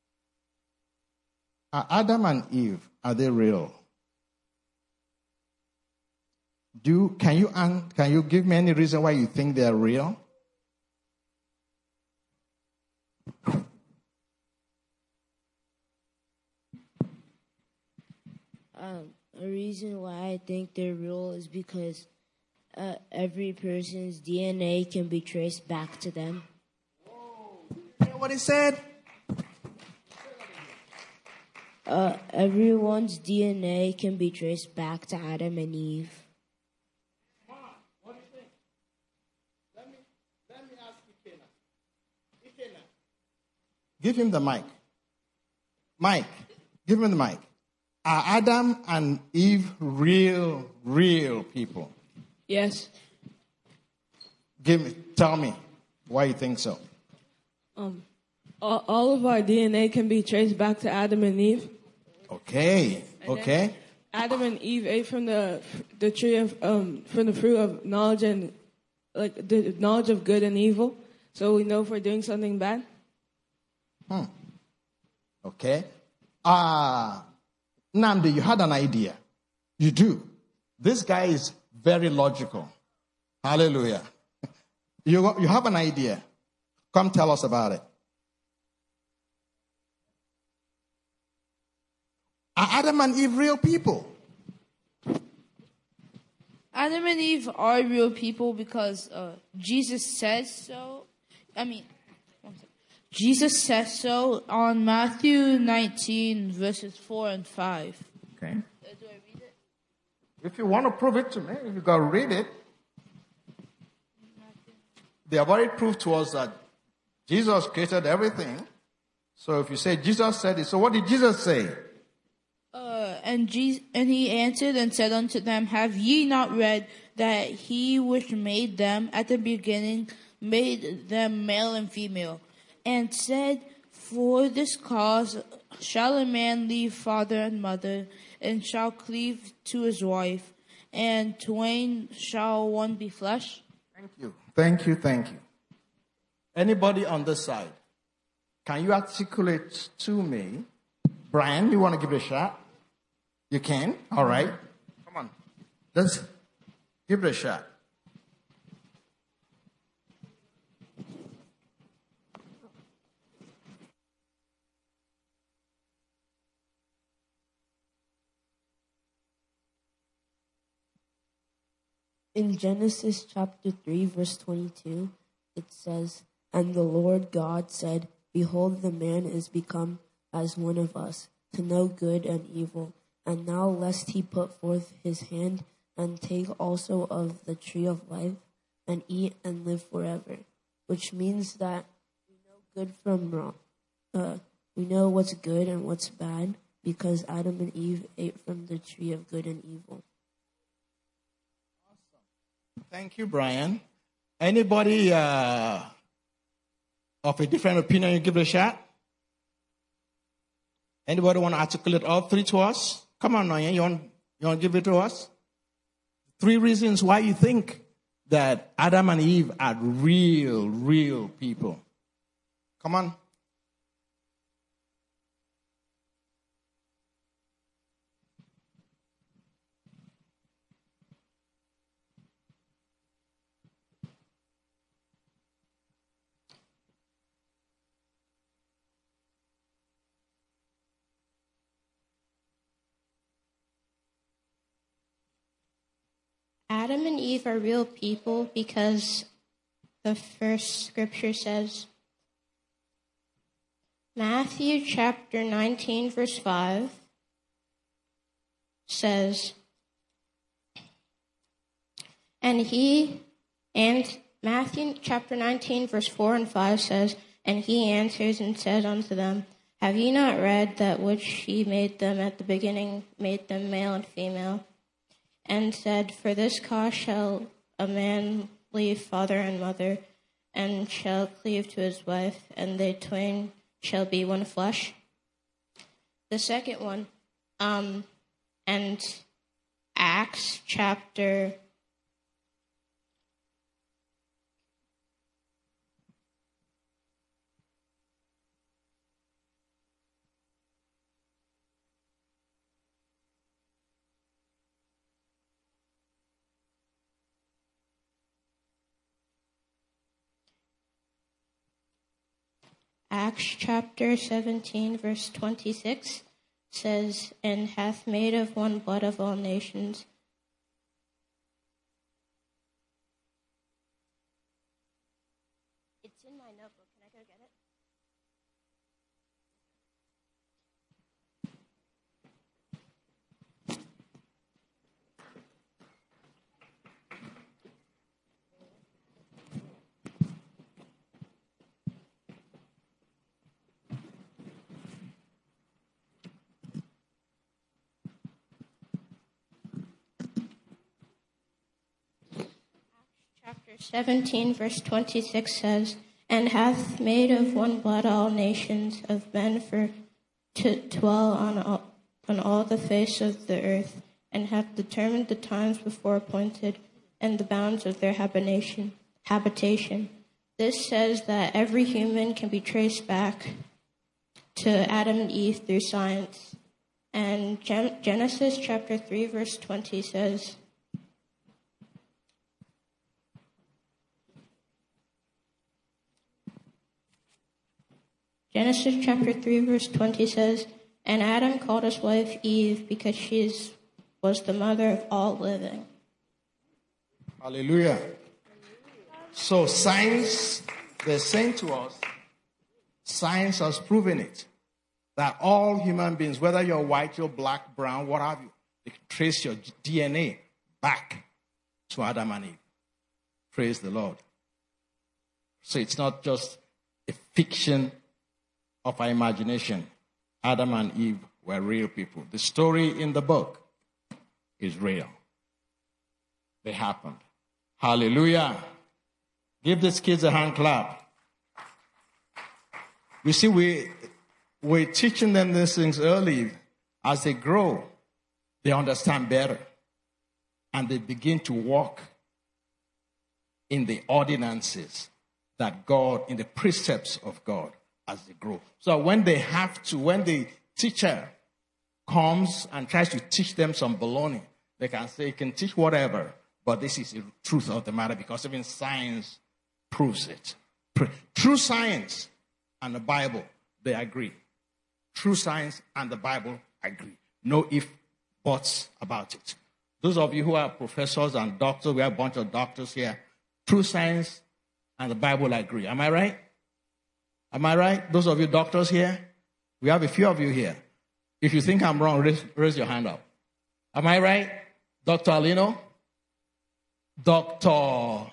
are Adam and Eve, are they real? Can you give me any reason why you think they are real? A reason why I think they're real is because every person's DNA can be traced back to them. You know what he said? Everyone's DNA can be traced back to Adam and Eve. What do you think? Let me ask Ikena. Give him the mic. Mike, give him the mic. Are Adam and Eve real people? Yes. Tell me why you think so. All of our DNA can be traced back to Adam and Eve. Okay. Adam and Eve ate from the tree of from the fruit of knowledge and like the knowledge of good and evil. So we know if we're doing something bad. Okay. Namdi, you had an idea. You do. This guy is very logical. Hallelujah. You have an idea. Come tell us about it. Are Adam and Eve real people? Adam and Eve are real people because Jesus says so. Jesus says so on Matthew 19, verses 4 and 5. Okay. Do I read it? If you want to prove it to me, you got to read it. They have already proved to us that Jesus created everything. So if you say Jesus said it, so what did Jesus say? And he answered and said unto them, Have ye not read that he which made them at the beginning made them male and female? And said, For this cause shall a man leave father and mother, and shall cleave to his wife, and twain shall one be flesh? Thank you. Anybody on this side? Can you articulate to me? Brian, you want to give it a shot? You can? All right. Come on. Let's give it a shot. In Genesis chapter 3, verse 22, it says, And the Lord God said, Behold, the man is become as one of us, to know good and evil. And now lest he put forth his hand, and take also of the tree of life, and eat and live forever. Which means that we know good from wrong. We know what's good and what's bad, because Adam and Eve ate from the tree of good and evil. Thank you, Brian. Anybody of a different opinion, you give it a shot? Anybody want to articulate all three to us? Come on, Noyan, you want to give it to us? 3 reasons why you think that Adam and Eve are real people. Come on. Adam and Eve are real people because the first scripture says, Matthew chapter 19, verse 5 says, Matthew chapter 19, verse 4 and 5 says, And he answers and said unto them, Have ye not read that which he made them at the beginning, made them male and female? And said, For this cause shall a man leave father and mother, and shall cleave to his wife, and they twain shall be one flesh. The second one, and Acts chapter 17, verse 26 says, And hath made of one blood of all nations. It's in my notebook. Can I go get it? Chapter 17, verse 26 says, And hath made of one blood all nations of men for to dwell on all the face of the earth, and hath determined the times before appointed, and the bounds of their habitation. This says that every human can be traced back to Adam and Eve through science. And Genesis chapter 3, verse 20 says, Genesis chapter 3, verse 20 says, And Adam called his wife Eve because she was the mother of all living. Hallelujah. So science, they're saying to us, science has proven it, that all human beings, whether you're white, you're black, brown, what have you, they can trace your DNA back to Adam and Eve. Praise the Lord. So it's not just a fiction of our imagination. Adam and Eve were real people. The story in the book is real. They happened. Hallelujah. Give these kids a hand clap. You see, we're teaching them these things early. As they grow, they understand better. And they begin to walk in the ordinances that God, in the precepts of God as they grow. So when the teacher comes and tries to teach them some baloney, they can say, you can teach whatever, but this is the truth of the matter because even science proves it. True science and the Bible, they agree. True science and the Bible agree. No if, buts about it. Those of you who are professors and doctors, we have a bunch of doctors here. True science and the Bible agree. Am I right? Am I right? Those of you doctors here, we have a few of you here. If you think I'm wrong, raise your hand up. Am I right? Dr. Alino? Dr.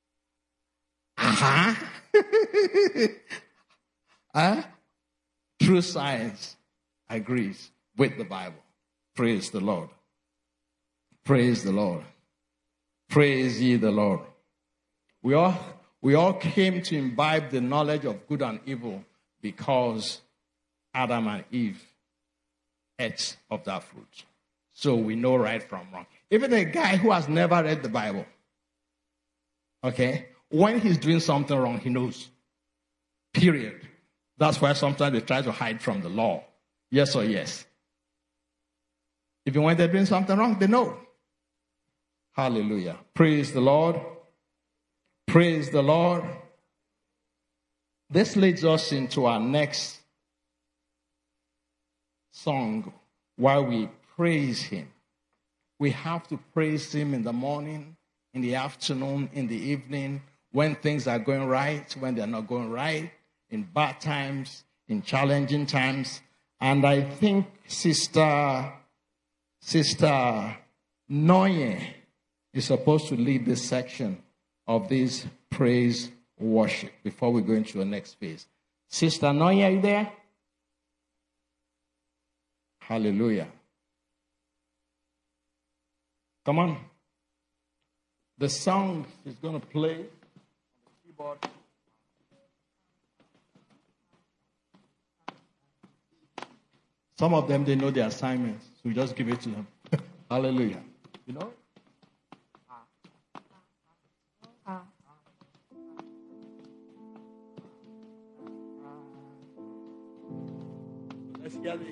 True science agrees with the Bible. Praise the Lord. Praise the Lord. Praise ye the Lord. We all came to imbibe the knowledge of good and evil because Adam and Eve ate of that fruit. So we know right from wrong. Even a guy who has never read the Bible, okay, when he's doing something wrong, he knows. Period. That's why sometimes they try to hide from the law. Yes or yes. Even when they're doing something wrong, they know. Hallelujah. Praise the Lord. Praise the Lord. This leads us into our next song while we praise him. We have to praise him in the morning, in the afternoon, in the evening, when things are going right, when they're not going right, in bad times, in challenging times. And I think Sister Noye is supposed to lead this section of this praise worship before we go into the next phase. Sister Noye, are you there? Hallelujah. Come on. The song is going to play on the keyboard. Some of them, they know their assignments, so we just give it to them. Hallelujah. You know? Let's get it.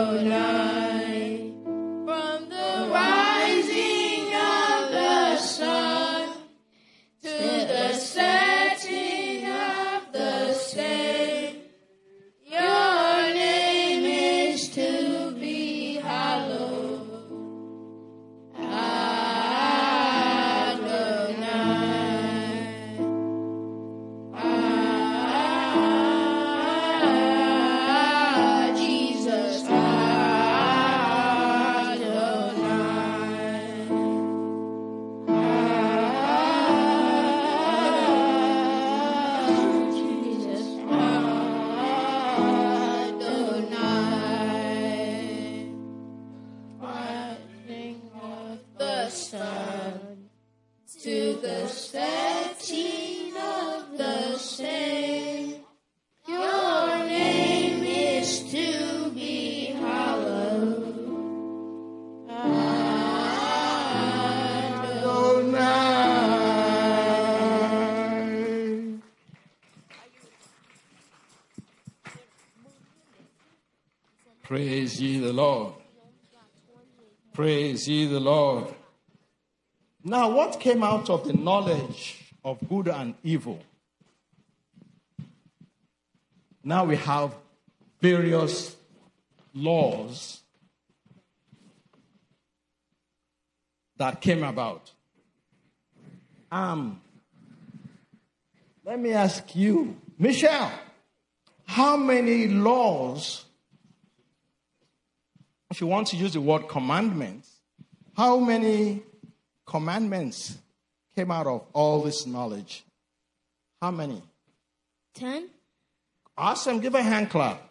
Adonai. From the rising of the sun to the setting of the same, your name is to be hallowed. Jesus, the sun to the setting of the same, your name is to be hallowed. Adonai. Praise ye the Lord. Praise ye the Lord. Now, what came out of the knowledge of good and evil? Now we have various laws that came about. Let me ask you, Michelle, how many laws, if you want to use the word commandments, how many commandments came out of all this knowledge? How many? 10. Awesome. Give a hand clap.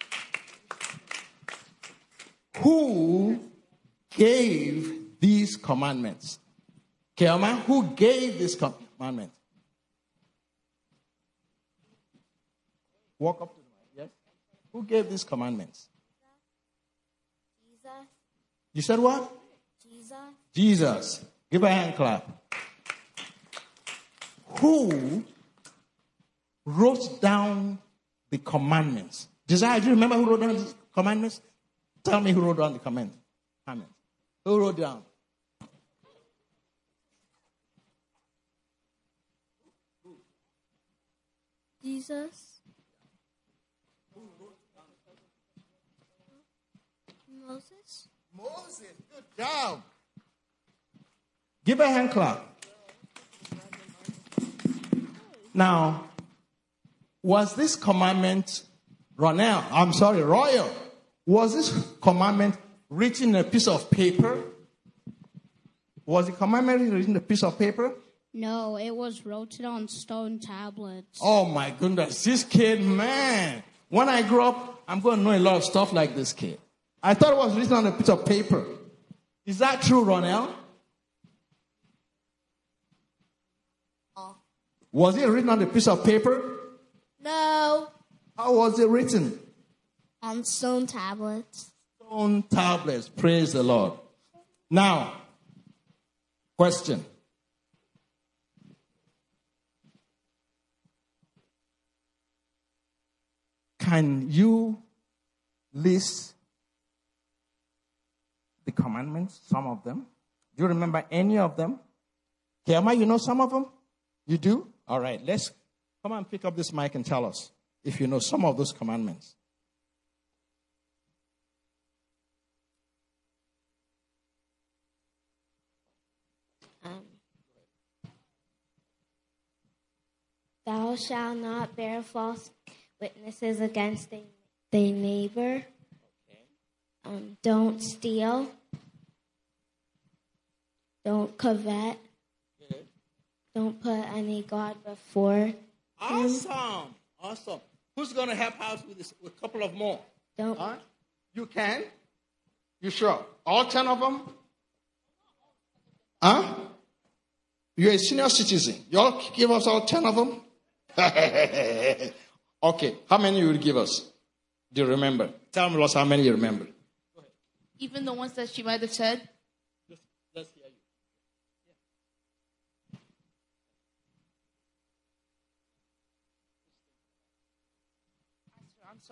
Who gave these commandments? Kelma, who gave these commandments? Walk up to the mic. Yes. Who gave these commandments? Jesus. You said what? Jesus. Jesus. Give a hand clap. Who wrote down the commandments? Desire, do you remember who wrote down the commandments? Tell me who wrote down the commandments. Who wrote down? Jesus. Moses. Moses. Good job. Give a hand clap. Now, was this commandment, Royal, was this commandment written in a piece of paper? Was the commandment written in a piece of paper? No, it was wrote on stone tablets. Oh my goodness, this kid, man. When I grow up, I'm going to know a lot of stuff like this kid. I thought it was written on a piece of paper. Is that true, Ronell? Was it written on a piece of paper? No. How was it written? On stone tablets. Stone tablets. Praise the Lord. Now, question. Can you list the commandments, some of them? Do you remember any of them? Kelma, you know some of them? You do? All right, let's come and pick up this mic and tell us if you know some of those commandments. Thou shalt not bear false witnesses against thy neighbor. Don't steal. Don't covet. Good. Don't put any God before him. Awesome. Who's going to help out with this? With a couple of more. Don't. All right? You can? You sure? All 10 of them? Huh? You're a senior citizen. You all give us all 10 of them? Okay. How many you will give us? Do you remember? Tell me, how many you remember? Even the ones that she might have said? Let's hear you.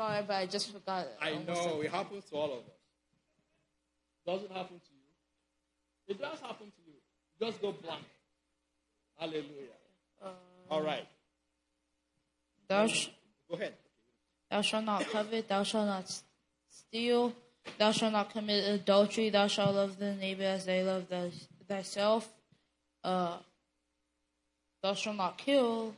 sorry, but I just forgot. I know. It happens to all of us. Does it happen to you? It does happen to you. Just go blank. Hallelujah. All right. Go ahead. Thou shalt not covet. Thou shalt not steal. Thou shalt not commit adultery. Thou shalt love thy neighbor as they love thyself. Thou shalt not kill.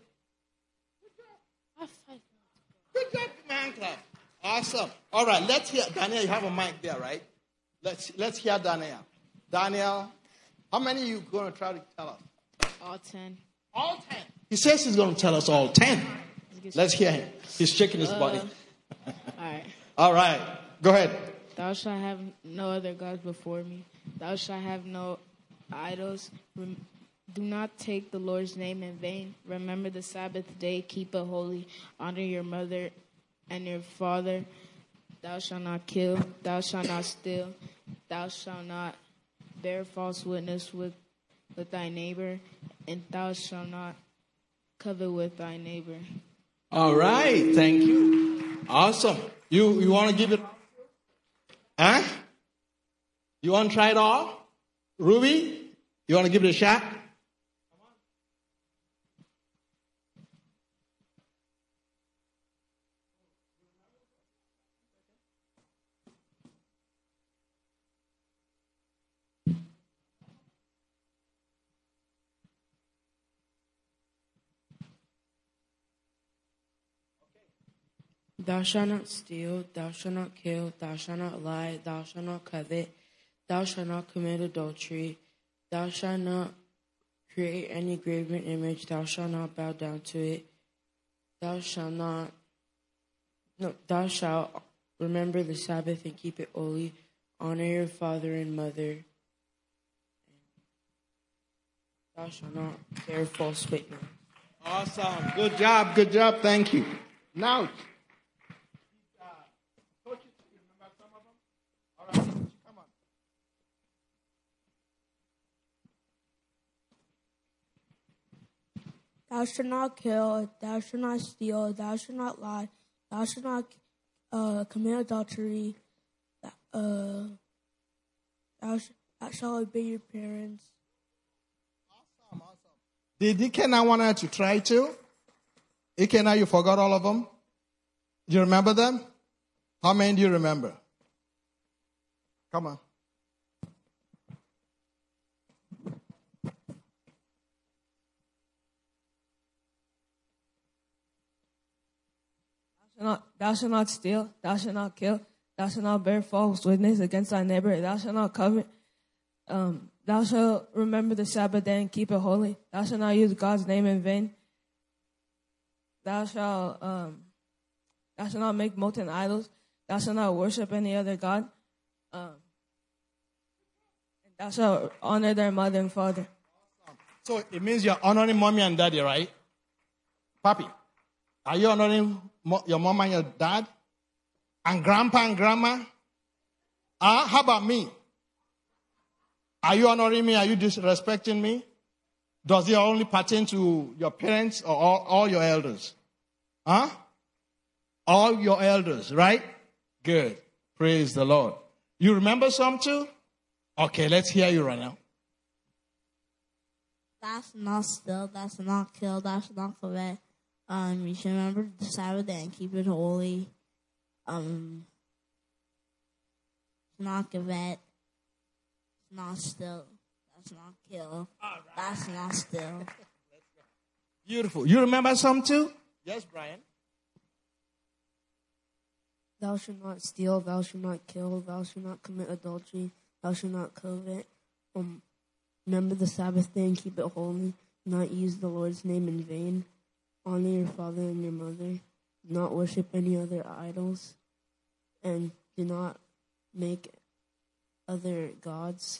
Good job, man. Clap. Awesome. All right, let's hear. Daniel, you have a mic there, right? Let's hear Daniel. Daniel, how many are you going to try to tell us? All 10. All 10. He says he's going to tell us all 10. Let's hear him. He's shaking his body. All right. All right. Go ahead. Thou shalt have no other gods before me. Thou shalt have no idols. Do not take the Lord's name in vain. Remember the Sabbath day. Keep it holy. Honor your mother and your father. Thou shalt not kill. Thou shalt not steal. Thou shalt not bear false witness with thy neighbor. And thou shalt not covet with thy neighbor. All right. Thank you. Awesome. You want to give it? Huh? You want to try it all? Ruby, you want to give it a shot? Thou shalt not steal, thou shalt not kill, thou shalt not lie, thou shalt not covet, thou shalt not commit adultery, thou shalt not create any graven image, thou shalt not bow down to it, thou shalt remember the Sabbath and keep it holy, honor your father and mother, thou shalt not bear false witness. Awesome. Good job. Thank you. Now, thou shalt not kill, thou shalt not steal, thou shalt not lie, thou shalt not commit adultery, thou shalt obey your parents. Awesome. Did Ikena want her to try too? Ikena, you forgot all of them? Do you remember them? How many do you remember? Come on. Thou shalt not steal, thou shalt not kill, thou shalt not bear false witness against thy neighbor, thou shalt not covet, thou shalt remember the Sabbath day and keep it holy, thou shalt not use God's name in vain, thou shalt not make molten idols, thou shalt not worship any other God, and thou shalt honor their mother and father. So it means you're honoring mommy and daddy, right? Papi, are you honoring your mom and your dad? And grandpa and grandma? How about me? Are you honoring me? Are you disrespecting me? Does it only pertain to your parents or all your elders? Huh? All your elders, right? Good. Praise the Lord. You remember some too? Okay, let's hear you right now. Thou shalt not steal, thou shalt not kill, thou shalt not covet. You should remember the Sabbath day and keep it holy. Not covet, not steal, that's not kill, that's not steal. Beautiful. You remember some too? Yes, Brian. Thou shalt not steal, thou shalt not kill, thou shalt not commit adultery, thou shalt not covet. Remember the Sabbath day and keep it holy. Do not use the Lord's name in vain. Honor your father and your mother. Do not worship any other idols. And do not make other gods.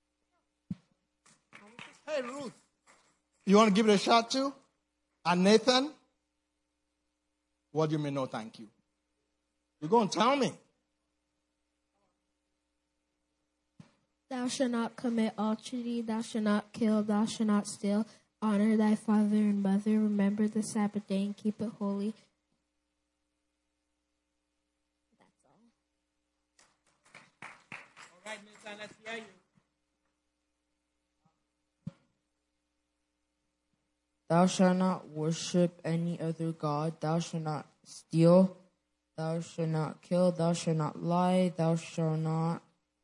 Hey, Ruth. You want to give it a shot too? And Nathan? What do you mean, no thank you? You're going to tell me. Thou shalt not commit adultery, thou shalt not kill, thou shalt not steal. Honor thy father and mother. Remember the Sabbath day and keep it holy. Right, Minister, let's hear you. Thou shalt not worship any other God. Thou shalt not steal. Thou shalt not kill. Thou shalt not lie. Thou shalt not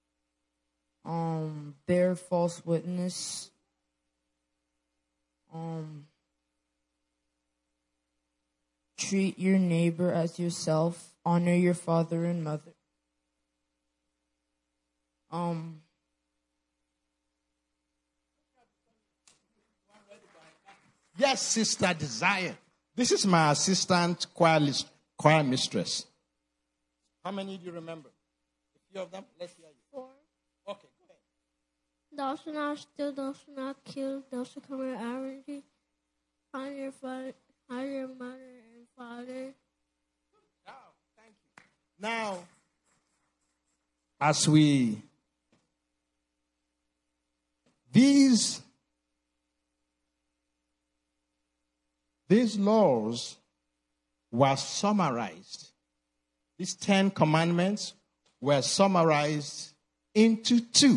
bear false witness. Treat your neighbor as yourself. Honor your father and mother. Yes, Sister Desire. This is my assistant choir mistress. How many do you remember? A few of them? Let's hear you. 4. Okay, go ahead. Thou shalt not steal, thou shalt not kill, thou shalt commit adultery. Honor your mother and father. Oh, thank you. Now, as we these laws were summarized. These 10 commandments were summarized into 2.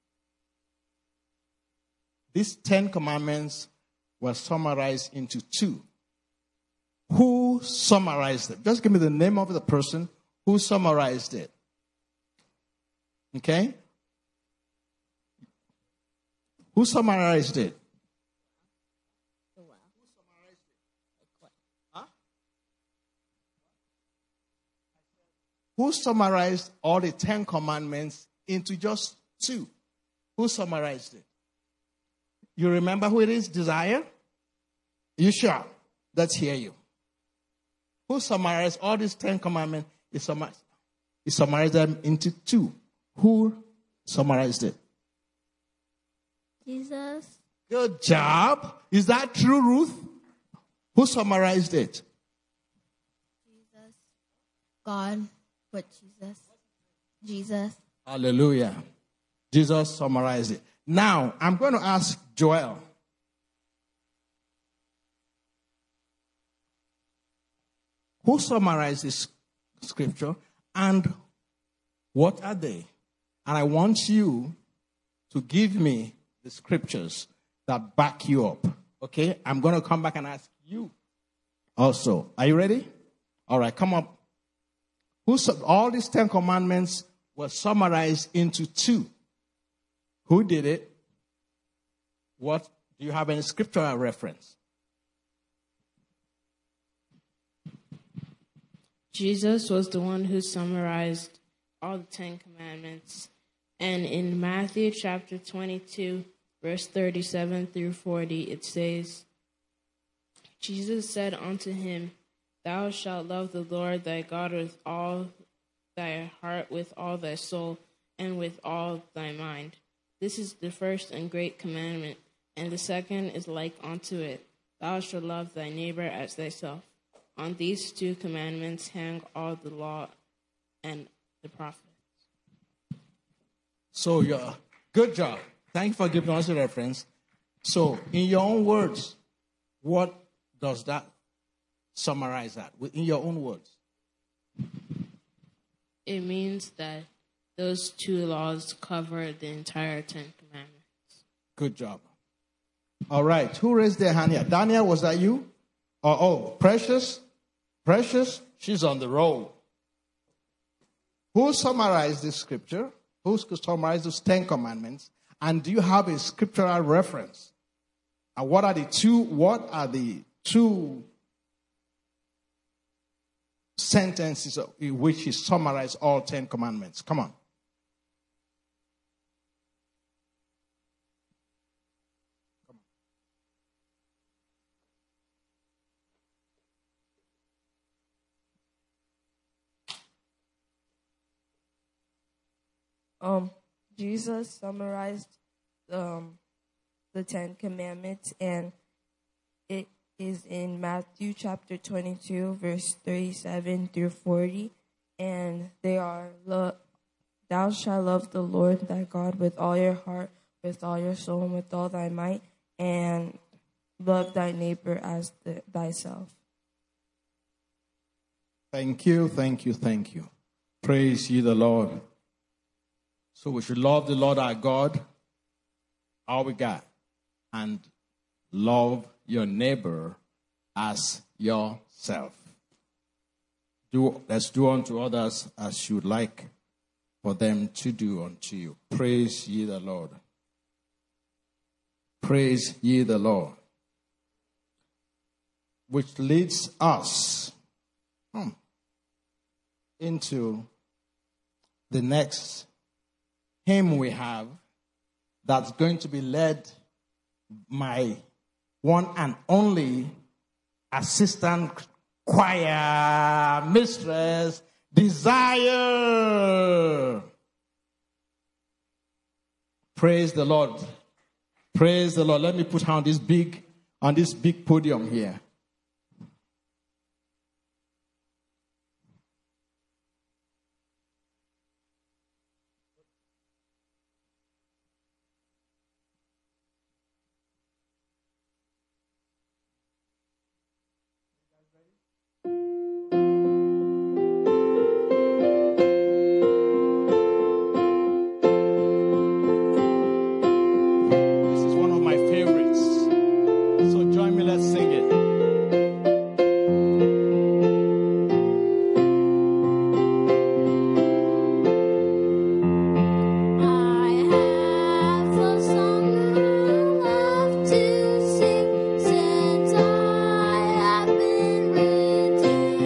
These 10 commandments were summarized into 2. Who summarized it? Just give me the name of the person who summarized it. Okay? Who summarized it? Who summarized all the 10 commandments into just 2? Who summarized it? You remember who it is? Desire? You sure? Let's hear you. Who summarized all these 10 commandments? He summarized them into 2. Who summarized it? Jesus. Good job. Is that true, Ruth? Who summarized it? Jesus. God. But Jesus. Hallelujah. Jesus summarized it. Now, I'm going to ask Joel. Who summarized this scripture and what are they? And I want you to give me the scriptures that back you up. Okay? I'm going to come back and ask you also. Are you ready? All right, come up. All these 10 commandments were summarized into 2. Who did it? What? Do you have any scriptural reference? Jesus was the one who summarized all the 10 commandments. And in Matthew chapter 22, verse 37 through 40, it says, Jesus said unto him, Thou shalt love the Lord thy God with all thy heart, with all thy soul, and with all thy mind. This is the first and great commandment, and the second is like unto it. Thou shalt love thy neighbor as thyself. On these 2 commandments hang all the law and the prophets. So, good job. Thank you for giving us a reference. So, in your own words, what does that summarize that? In your own words. It means that those 2 laws cover the entire 10 commandments. Good job. All right. Who raised their hand here? Daniel, was that you? Precious? Precious? She's on the roll. Who summarized this scripture? Who summarized those 10 commandments? And do you have a scriptural reference? And what are the two sentences in which he summarized all 10 commandments? Come on. Jesus summarized the 10 commandments, and it is in Matthew chapter 22, verse 37 through 40, and they are, Thou shalt love the Lord thy God with all your heart, with all your soul, and with all thy might, and love thy neighbor as thyself. Thank you, thank you, thank you. Praise ye the Lord. So we should love the Lord our God, all we got, and love your neighbor as yourself. Let's do unto others as you'd like for them to do unto you. Praise ye the Lord. Praise ye the Lord. Which leads us into the next hymn we have, that's going to be led my one and only assistant choir mistress, Desire. Praise the Lord. Praise the Lord. Let me put her on this big podium here. Since I have been redeemed.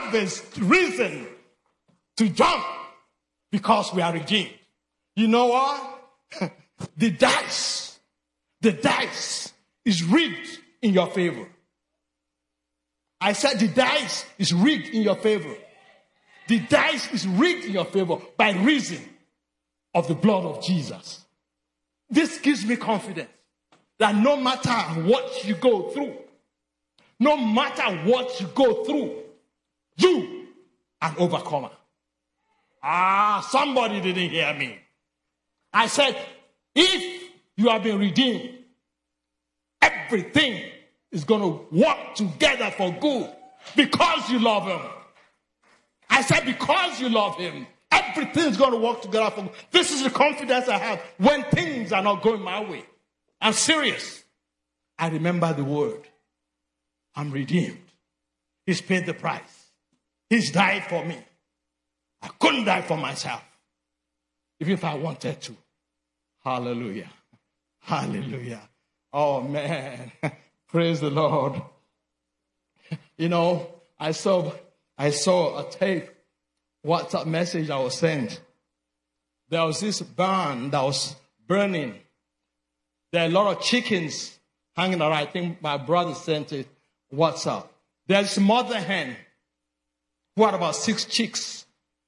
have this reason to jump because we are redeemed. You know what? The dice is rigged in your favor. I said the dice is rigged in your favor. The dice is rigged in your favor by reason of the blood of Jesus. This gives me confidence that no matter what you go through, you are an overcomer. Somebody didn't hear me. I said, if you have been redeemed, everything is going to work together for good because you love him. I said, because you love him, everything's going to work together for good. This is the confidence I have when things are not going my way. I'm serious. I remember the word. I'm redeemed. He's paid the price. He's died for me. I couldn't die for myself, even if I wanted to. Hallelujah. Hallelujah. Oh, man. Praise the Lord. You know, I saw a tape, WhatsApp message I was sent. There was this barn that was burning. There are a lot of chickens hanging around. I think my brother sent it, WhatsApp. There's a mother hen who had about 6 chicks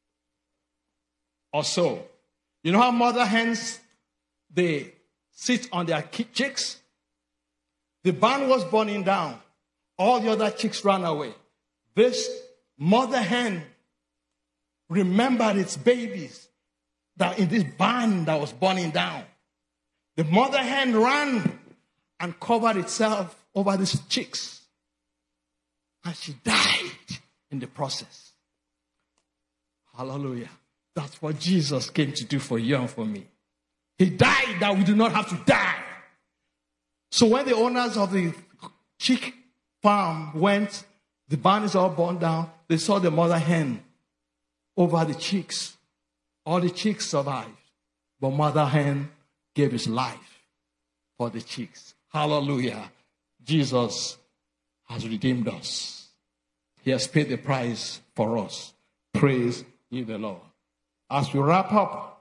or so. You know how mother hens, they sit on their chicks? The barn was burning down. All the other chicks ran away. This mother hen remembered its babies that in this barn that was burning down. The mother hen ran and covered itself over these chicks. And she died in the process. Hallelujah. That's what Jesus came to do for you and for me. He died that we do not have to die. So when the owners of the chick farm went, the barn is all burned down, they saw the mother hen over the chicks. All the chicks survived. But mother hen gave his life for the chicks. Hallelujah. Jesus has redeemed us. He has paid the price for us. Praise ye the Lord. As we wrap up,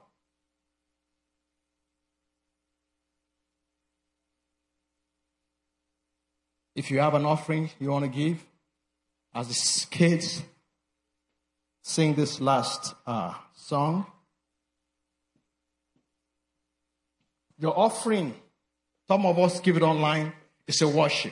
if you have an offering you want to give, as the kids sing this last song, your offering, some of us give it online, it's a worship.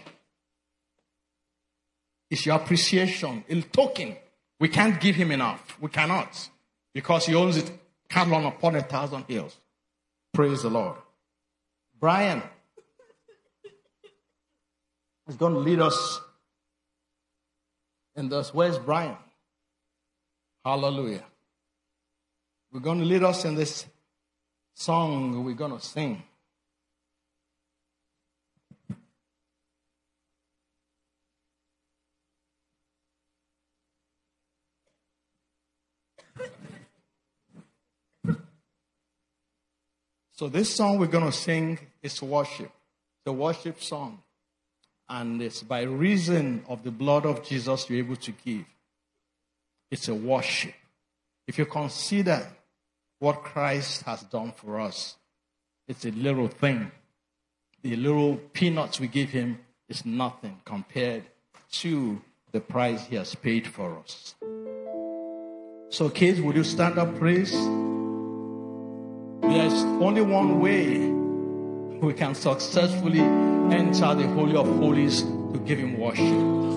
It's your appreciation, a token. We can't give him enough. We cannot. Because he owns it, cattle on upon 1,000 hills. Praise the Lord. Brian is going to lead us in this. Where's Brian? Hallelujah. We're going to lead us in this song we're going to sing. So this song we're going to sing is worship, the worship song. And it's by reason of the blood of Jesus you're able to give. It's a worship. If you consider what Christ has done for us, it's a little thing. The little peanuts we give him is nothing compared to the price he has paid for us. So kids, would you stand up, please? There's only one way we can successfully enter the Holy of Holies to give him worship.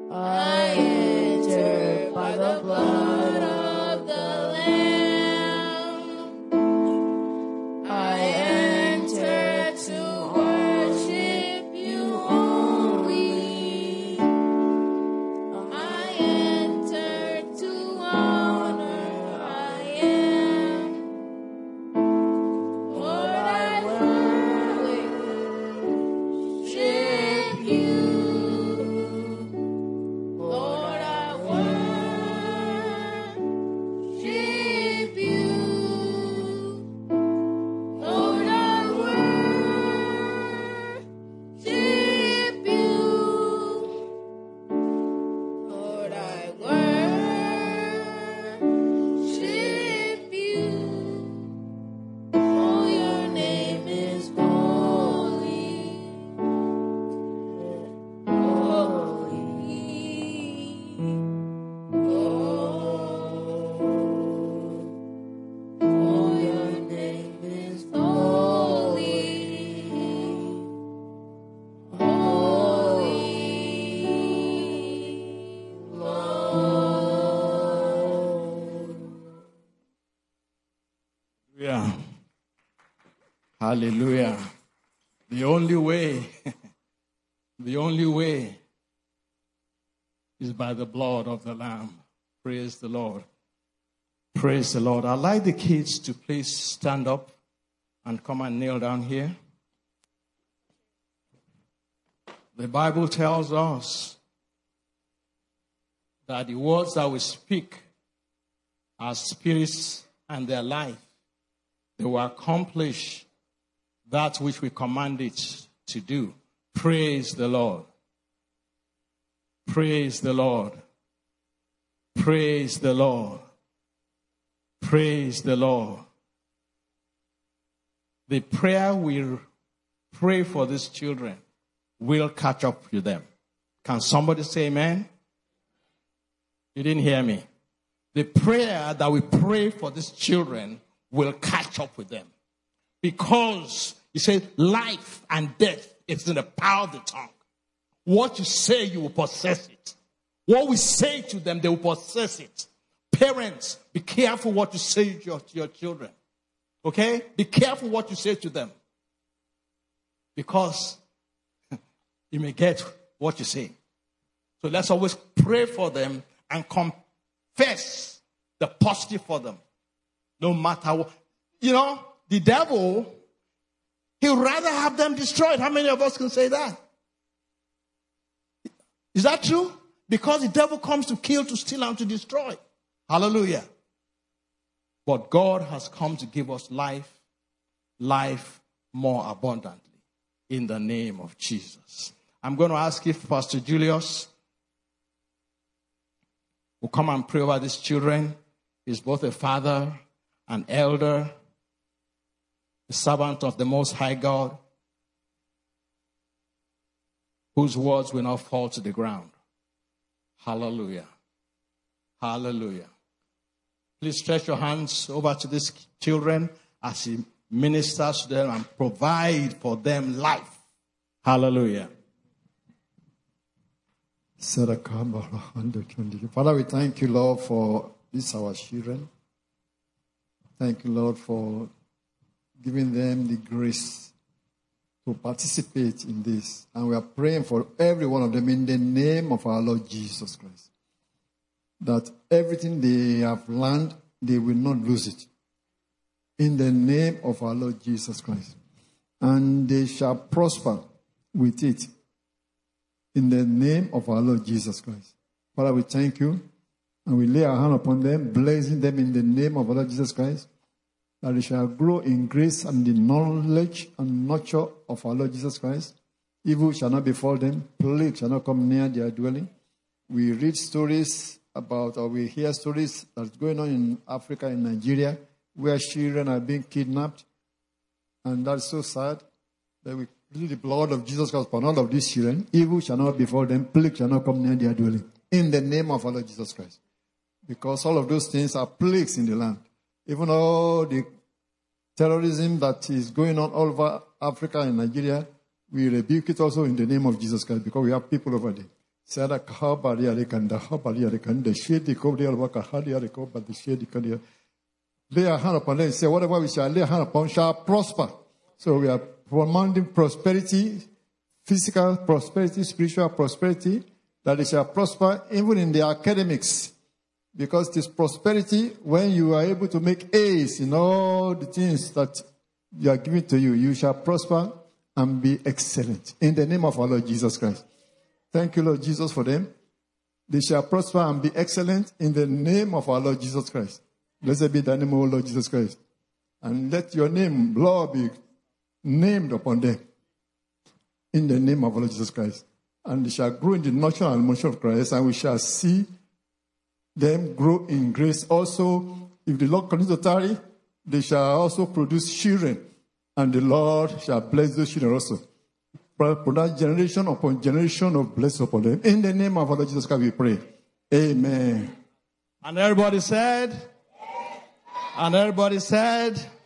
I enter by the blood of the Lamb. I enter to worship you only. I enter to honor. I am. Lord, I worship you. Lord, I worship you. Lord, I worship you. Lord, I worship you. Oh, your name is holy. Holy. Oh, your name is holy. Holy. Lord. Yeah. Hallelujah. The only way is by the blood of the Lamb. Praise the Lord. Praise the Lord. I'd like the kids to please stand up and come and kneel down here. The Bible tells us that the words that we speak are spirits and their life. They will accomplish that which we command it to do. Praise the Lord. Praise the Lord. Praise the Lord. Praise the Lord. The prayer we pray for these children will catch up with them. Can somebody say amen? You didn't hear me. The prayer that we pray for these children will catch up with them. Because he said life and death is in the power of the tongue. What you say, you will possess it. What we say to them, they will possess it. Parents, be careful what you say to your children. Okay? Be careful what you say to them. Because you may get what you say. So let's always pray for them and confess the positive for them. No matter what. You know, the devil, he would rather have them destroyed. How many of us can say that? Is that true? Because the devil comes to kill, to steal, and to destroy. Hallelujah. But God has come to give us life, life more abundantly. In the name of Jesus. I'm going to ask if Pastor Julius will come and pray over these children. He's both a father, an elder, a servant of the Most High God, whose words will not fall to the ground. Hallelujah. Hallelujah. Please stretch your hands over to these children as he ministers to them and provide for them life. Hallelujah. Father, we thank you, Lord, for these our children. Thank you, Lord, for giving them the grace to participate in this. And we are praying for every one of them in the name of our Lord Jesus Christ. That everything they have learned, they will not lose it. In the name of our Lord Jesus Christ. And they shall prosper with it. In the name of our Lord Jesus Christ. Father, we thank you. And we lay our hand upon them, blessing them in the name of our Lord Jesus Christ. That they shall grow in grace and the knowledge and nurture of our Lord Jesus Christ. Evil shall not befall them. Plague shall not come near their dwelling. We read stories about, or we hear stories that's going on in Africa, in Nigeria, where children are being kidnapped. And that's so sad that we plead the blood of Jesus Christ upon all of these children. Evil shall not befall them. Plague shall not come near their dwelling. In the name of our Lord Jesus Christ. Because all of those things are plagues in the land. Even all the terrorism that is going on all over Africa and Nigeria, we rebuke it also in the name of Jesus Christ because we have people over there. Sara Kahabari Arekanda, Habari Arekanda, Shady Kodia, Wakahadi Areko, but the Shady Kodia. Lay a hand upon them and say, whatever we shall lay a hand upon shall prosper. So we are promoting prosperity, physical prosperity, spiritual prosperity, that they shall prosper even in their academics. Because this prosperity, when you are able to make A's in all the things that you are given to you, you shall prosper and be excellent. In the name of our Lord Jesus Christ. Thank you, Lord Jesus, for them. They shall prosper and be excellent in the name of our Lord Jesus Christ. Blessed be the name of our Lord Jesus Christ. And let your name, Lord, be named upon them. In the name of our Lord Jesus Christ. And they shall grow in the nurture and motion of Christ, and we shall see them grow in grace. Also, if the Lord continues to tarry, they shall also produce children, and the Lord shall bless those children also. Produce generation upon generation of blessing upon them. In the name of our Lord Jesus Christ, we pray. Amen. And everybody said? And everybody said?